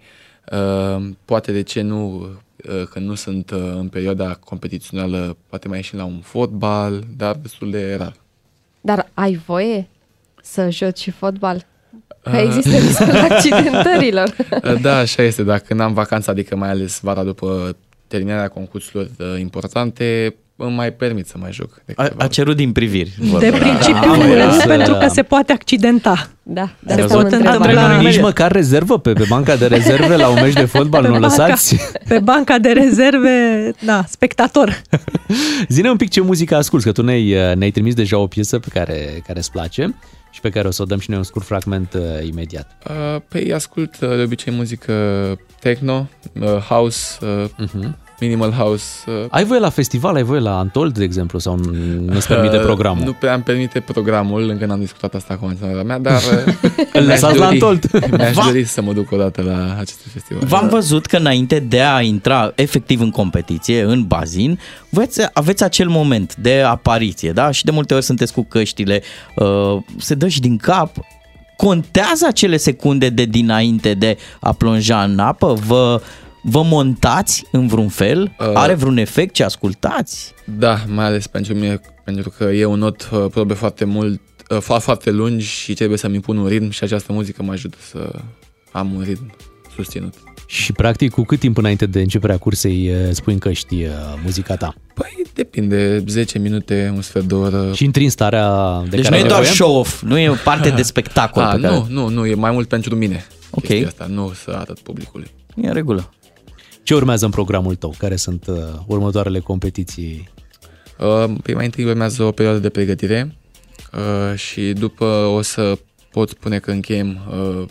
poate de ce nu, când nu sunt în perioada competițională, poate mai ieșim la un fotbal, dar destul de rar. Dar ai voie să joci și fotbal? Că există riscul accidentărilor. Da, așa este. Dacă când am vacanță, adică mai ales vara după terminarea concursurilor importante, îmi mai permit să mai joc. A, a cerut din priviri. De principiu, da, pentru că se poate accidenta. Da, se pot întâmpla. Nici măcar rezervă pe, pe banca de rezerve la un meci de fotbal, nu lăsați? Pe banca de rezerve, da, spectator. Zine un pic ce muzică asculți, că tu ne-ai, ne-ai trimis deja o piesă pe care, care îți place și pe care o să o dăm și noi un scurt fragment uh, imediat. Uh, păi ascult uh, de obicei muzică techno, uh, house, uh, uh-huh. minimal house. Uh. Ai voie la festival, ai voie la Antold, de exemplu, sau nu-ți permite programul? Uh, nu prea îmi permite programul, încă n-am discutat asta cu antrenorul mea, dar îl lăsați la Antold. Mi-aș dori să mă duc o dată la aceste festival. V-am văzut că înainte de a intra efectiv în competiție, în bazin, voi aveți acel moment de apariție, da? Și de multe ori sunteți cu căștile, uh, se dă și din cap. Contează acele secunde de dinainte de a plonja în apă? Vă... Vă montați în vreun fel? Are vreun efect ce ascultați? Da, mai ales pentru mine, pentru că eu not probe foarte mult, foarte lungi și trebuie să-mi impun un ritm și această muzică mă ajută să am un ritm susținut. Și practic cu cât timp înainte de începerea cursei spui în căști muzica ta? Păi depinde, zece minute, un sfert de oră. Și intri în starea de deci care nu e doar show-off, nu e o parte de spectacol. A, pe care... Nu, nu, nu, e mai mult pentru mine. Ok. Asta, nu să arăt publicului. E în regulă. Ce urmează în programul tău? Care sunt uh, următoarele competiții? Uh, păi mai întâi urmează o perioadă de pregătire uh, și după o să pot spune că încheiem uh,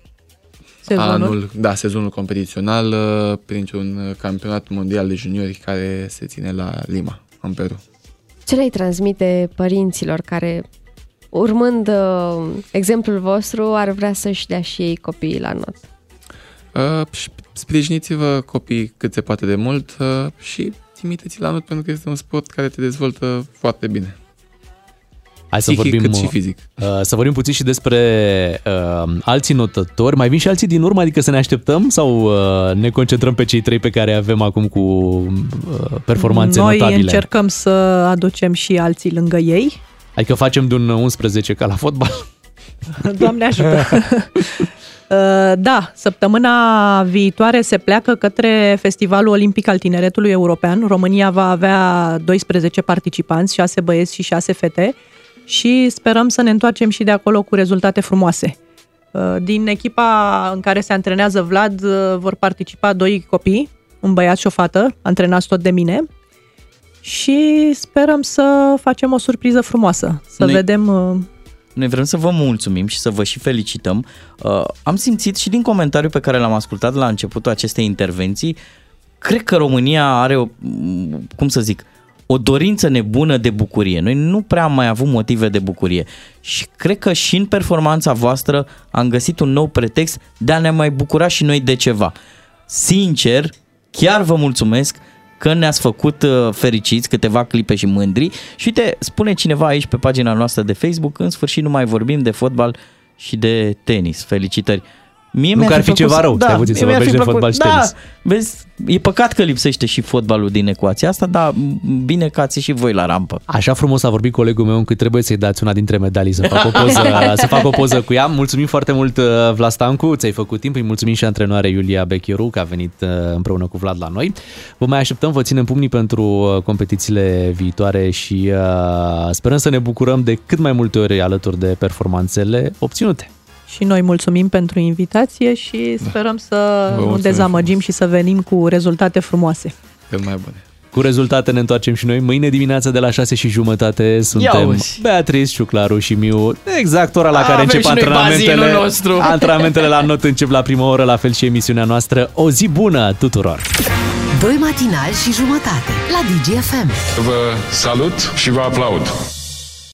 sezonul. anul, da, sezonul competițional uh, printr-un campionat mondial de juniori care se ține la Lima, în Peru. Ce le-ai transmite părinților care, urmând uh, exemplul vostru, ar vrea să-și dea și ei copiii la not? Uh, sprijiniți-vă copiii cât se poate de mult uh, și trimiteți-i la not pentru că este un sport care te dezvoltă foarte bine. Hai să Psihic, vorbim, cât și fizic. Uh, să vorbim puțin și despre uh, alții notători. Mai vin și alții din urmă, adică să ne așteptăm sau uh, ne concentrăm pe cei trei pe care avem acum cu uh, performanțe Noi notabile? Noi încercăm să aducem și alții lângă ei. Adică facem de un unsprezece ca la fotbal? Doamne ajută! Da, săptămâna viitoare se pleacă către Festivalul Olimpic al Tineretului European. România va avea doisprezece participanți, șase băieți și șase fete și sperăm să ne întoarcem și de acolo cu rezultate frumoase. Din echipa în care se antrenează Vlad vor participa doi copii, un băiat și o fată, antrenați tot de mine și sperăm să facem o surpriză frumoasă, să Noi... vedem... noi vrem să vă mulțumim și să vă și felicităm. Uh, am simțit și din comentariul pe care l-am ascultat la începutul acestei intervenții, cred că România are, o, cum să zic, o dorință nebună de bucurie. Noi nu prea am mai avut motive de bucurie și cred că și în performanța voastră am găsit un nou pretext de a ne mai bucura și noi de ceva. Sincer, chiar vă mulțumesc că ne-ați făcut fericiți, câteva clipe și mândri. Și uite, spune cineva aici pe pagina noastră de Facebook, în sfârșit nu mai vorbim de fotbal și de tenis. Felicitări! Mie nu că ar fi plăcut, ceva rău, da, stai puțin să vorbești de fotbal și da, tenis. Vezi, e păcat că lipsește și fotbalul din ecuația asta, dar bine că ați și voi la rampă. Așa frumos a vorbit colegul meu încât trebuie să-i dați una dintre medalii să fac o poză, să fac o poză cu ea. Mulțumim foarte mult, Vlad Stancu, ți-ai făcut timp. Îi mulțumim și antrenoare Iulia Becheru, că a venit împreună cu Vlad la noi. Vă mai așteptăm, vă ținem pumnii pentru competițiile viitoare și uh, sperăm să ne bucurăm de cât mai multe ori alături de performanțele obținute. Și noi mulțumim pentru invitație și sperăm să nu dezamăgim și să venim cu rezultate frumoase. Cât mai bune. Cu rezultate ne întoarcem și noi mâine dimineața de la șase și jumătate. Suntem Beatrice, Ciuclaru și Miu. Exact ora la care încep antrenamentele. Antrenamentele la not încep la prima oră, la fel și emisiunea noastră. O zi bună tuturor! Doi matinali și jumătate la D G F M. Vă salut și vă aplaud.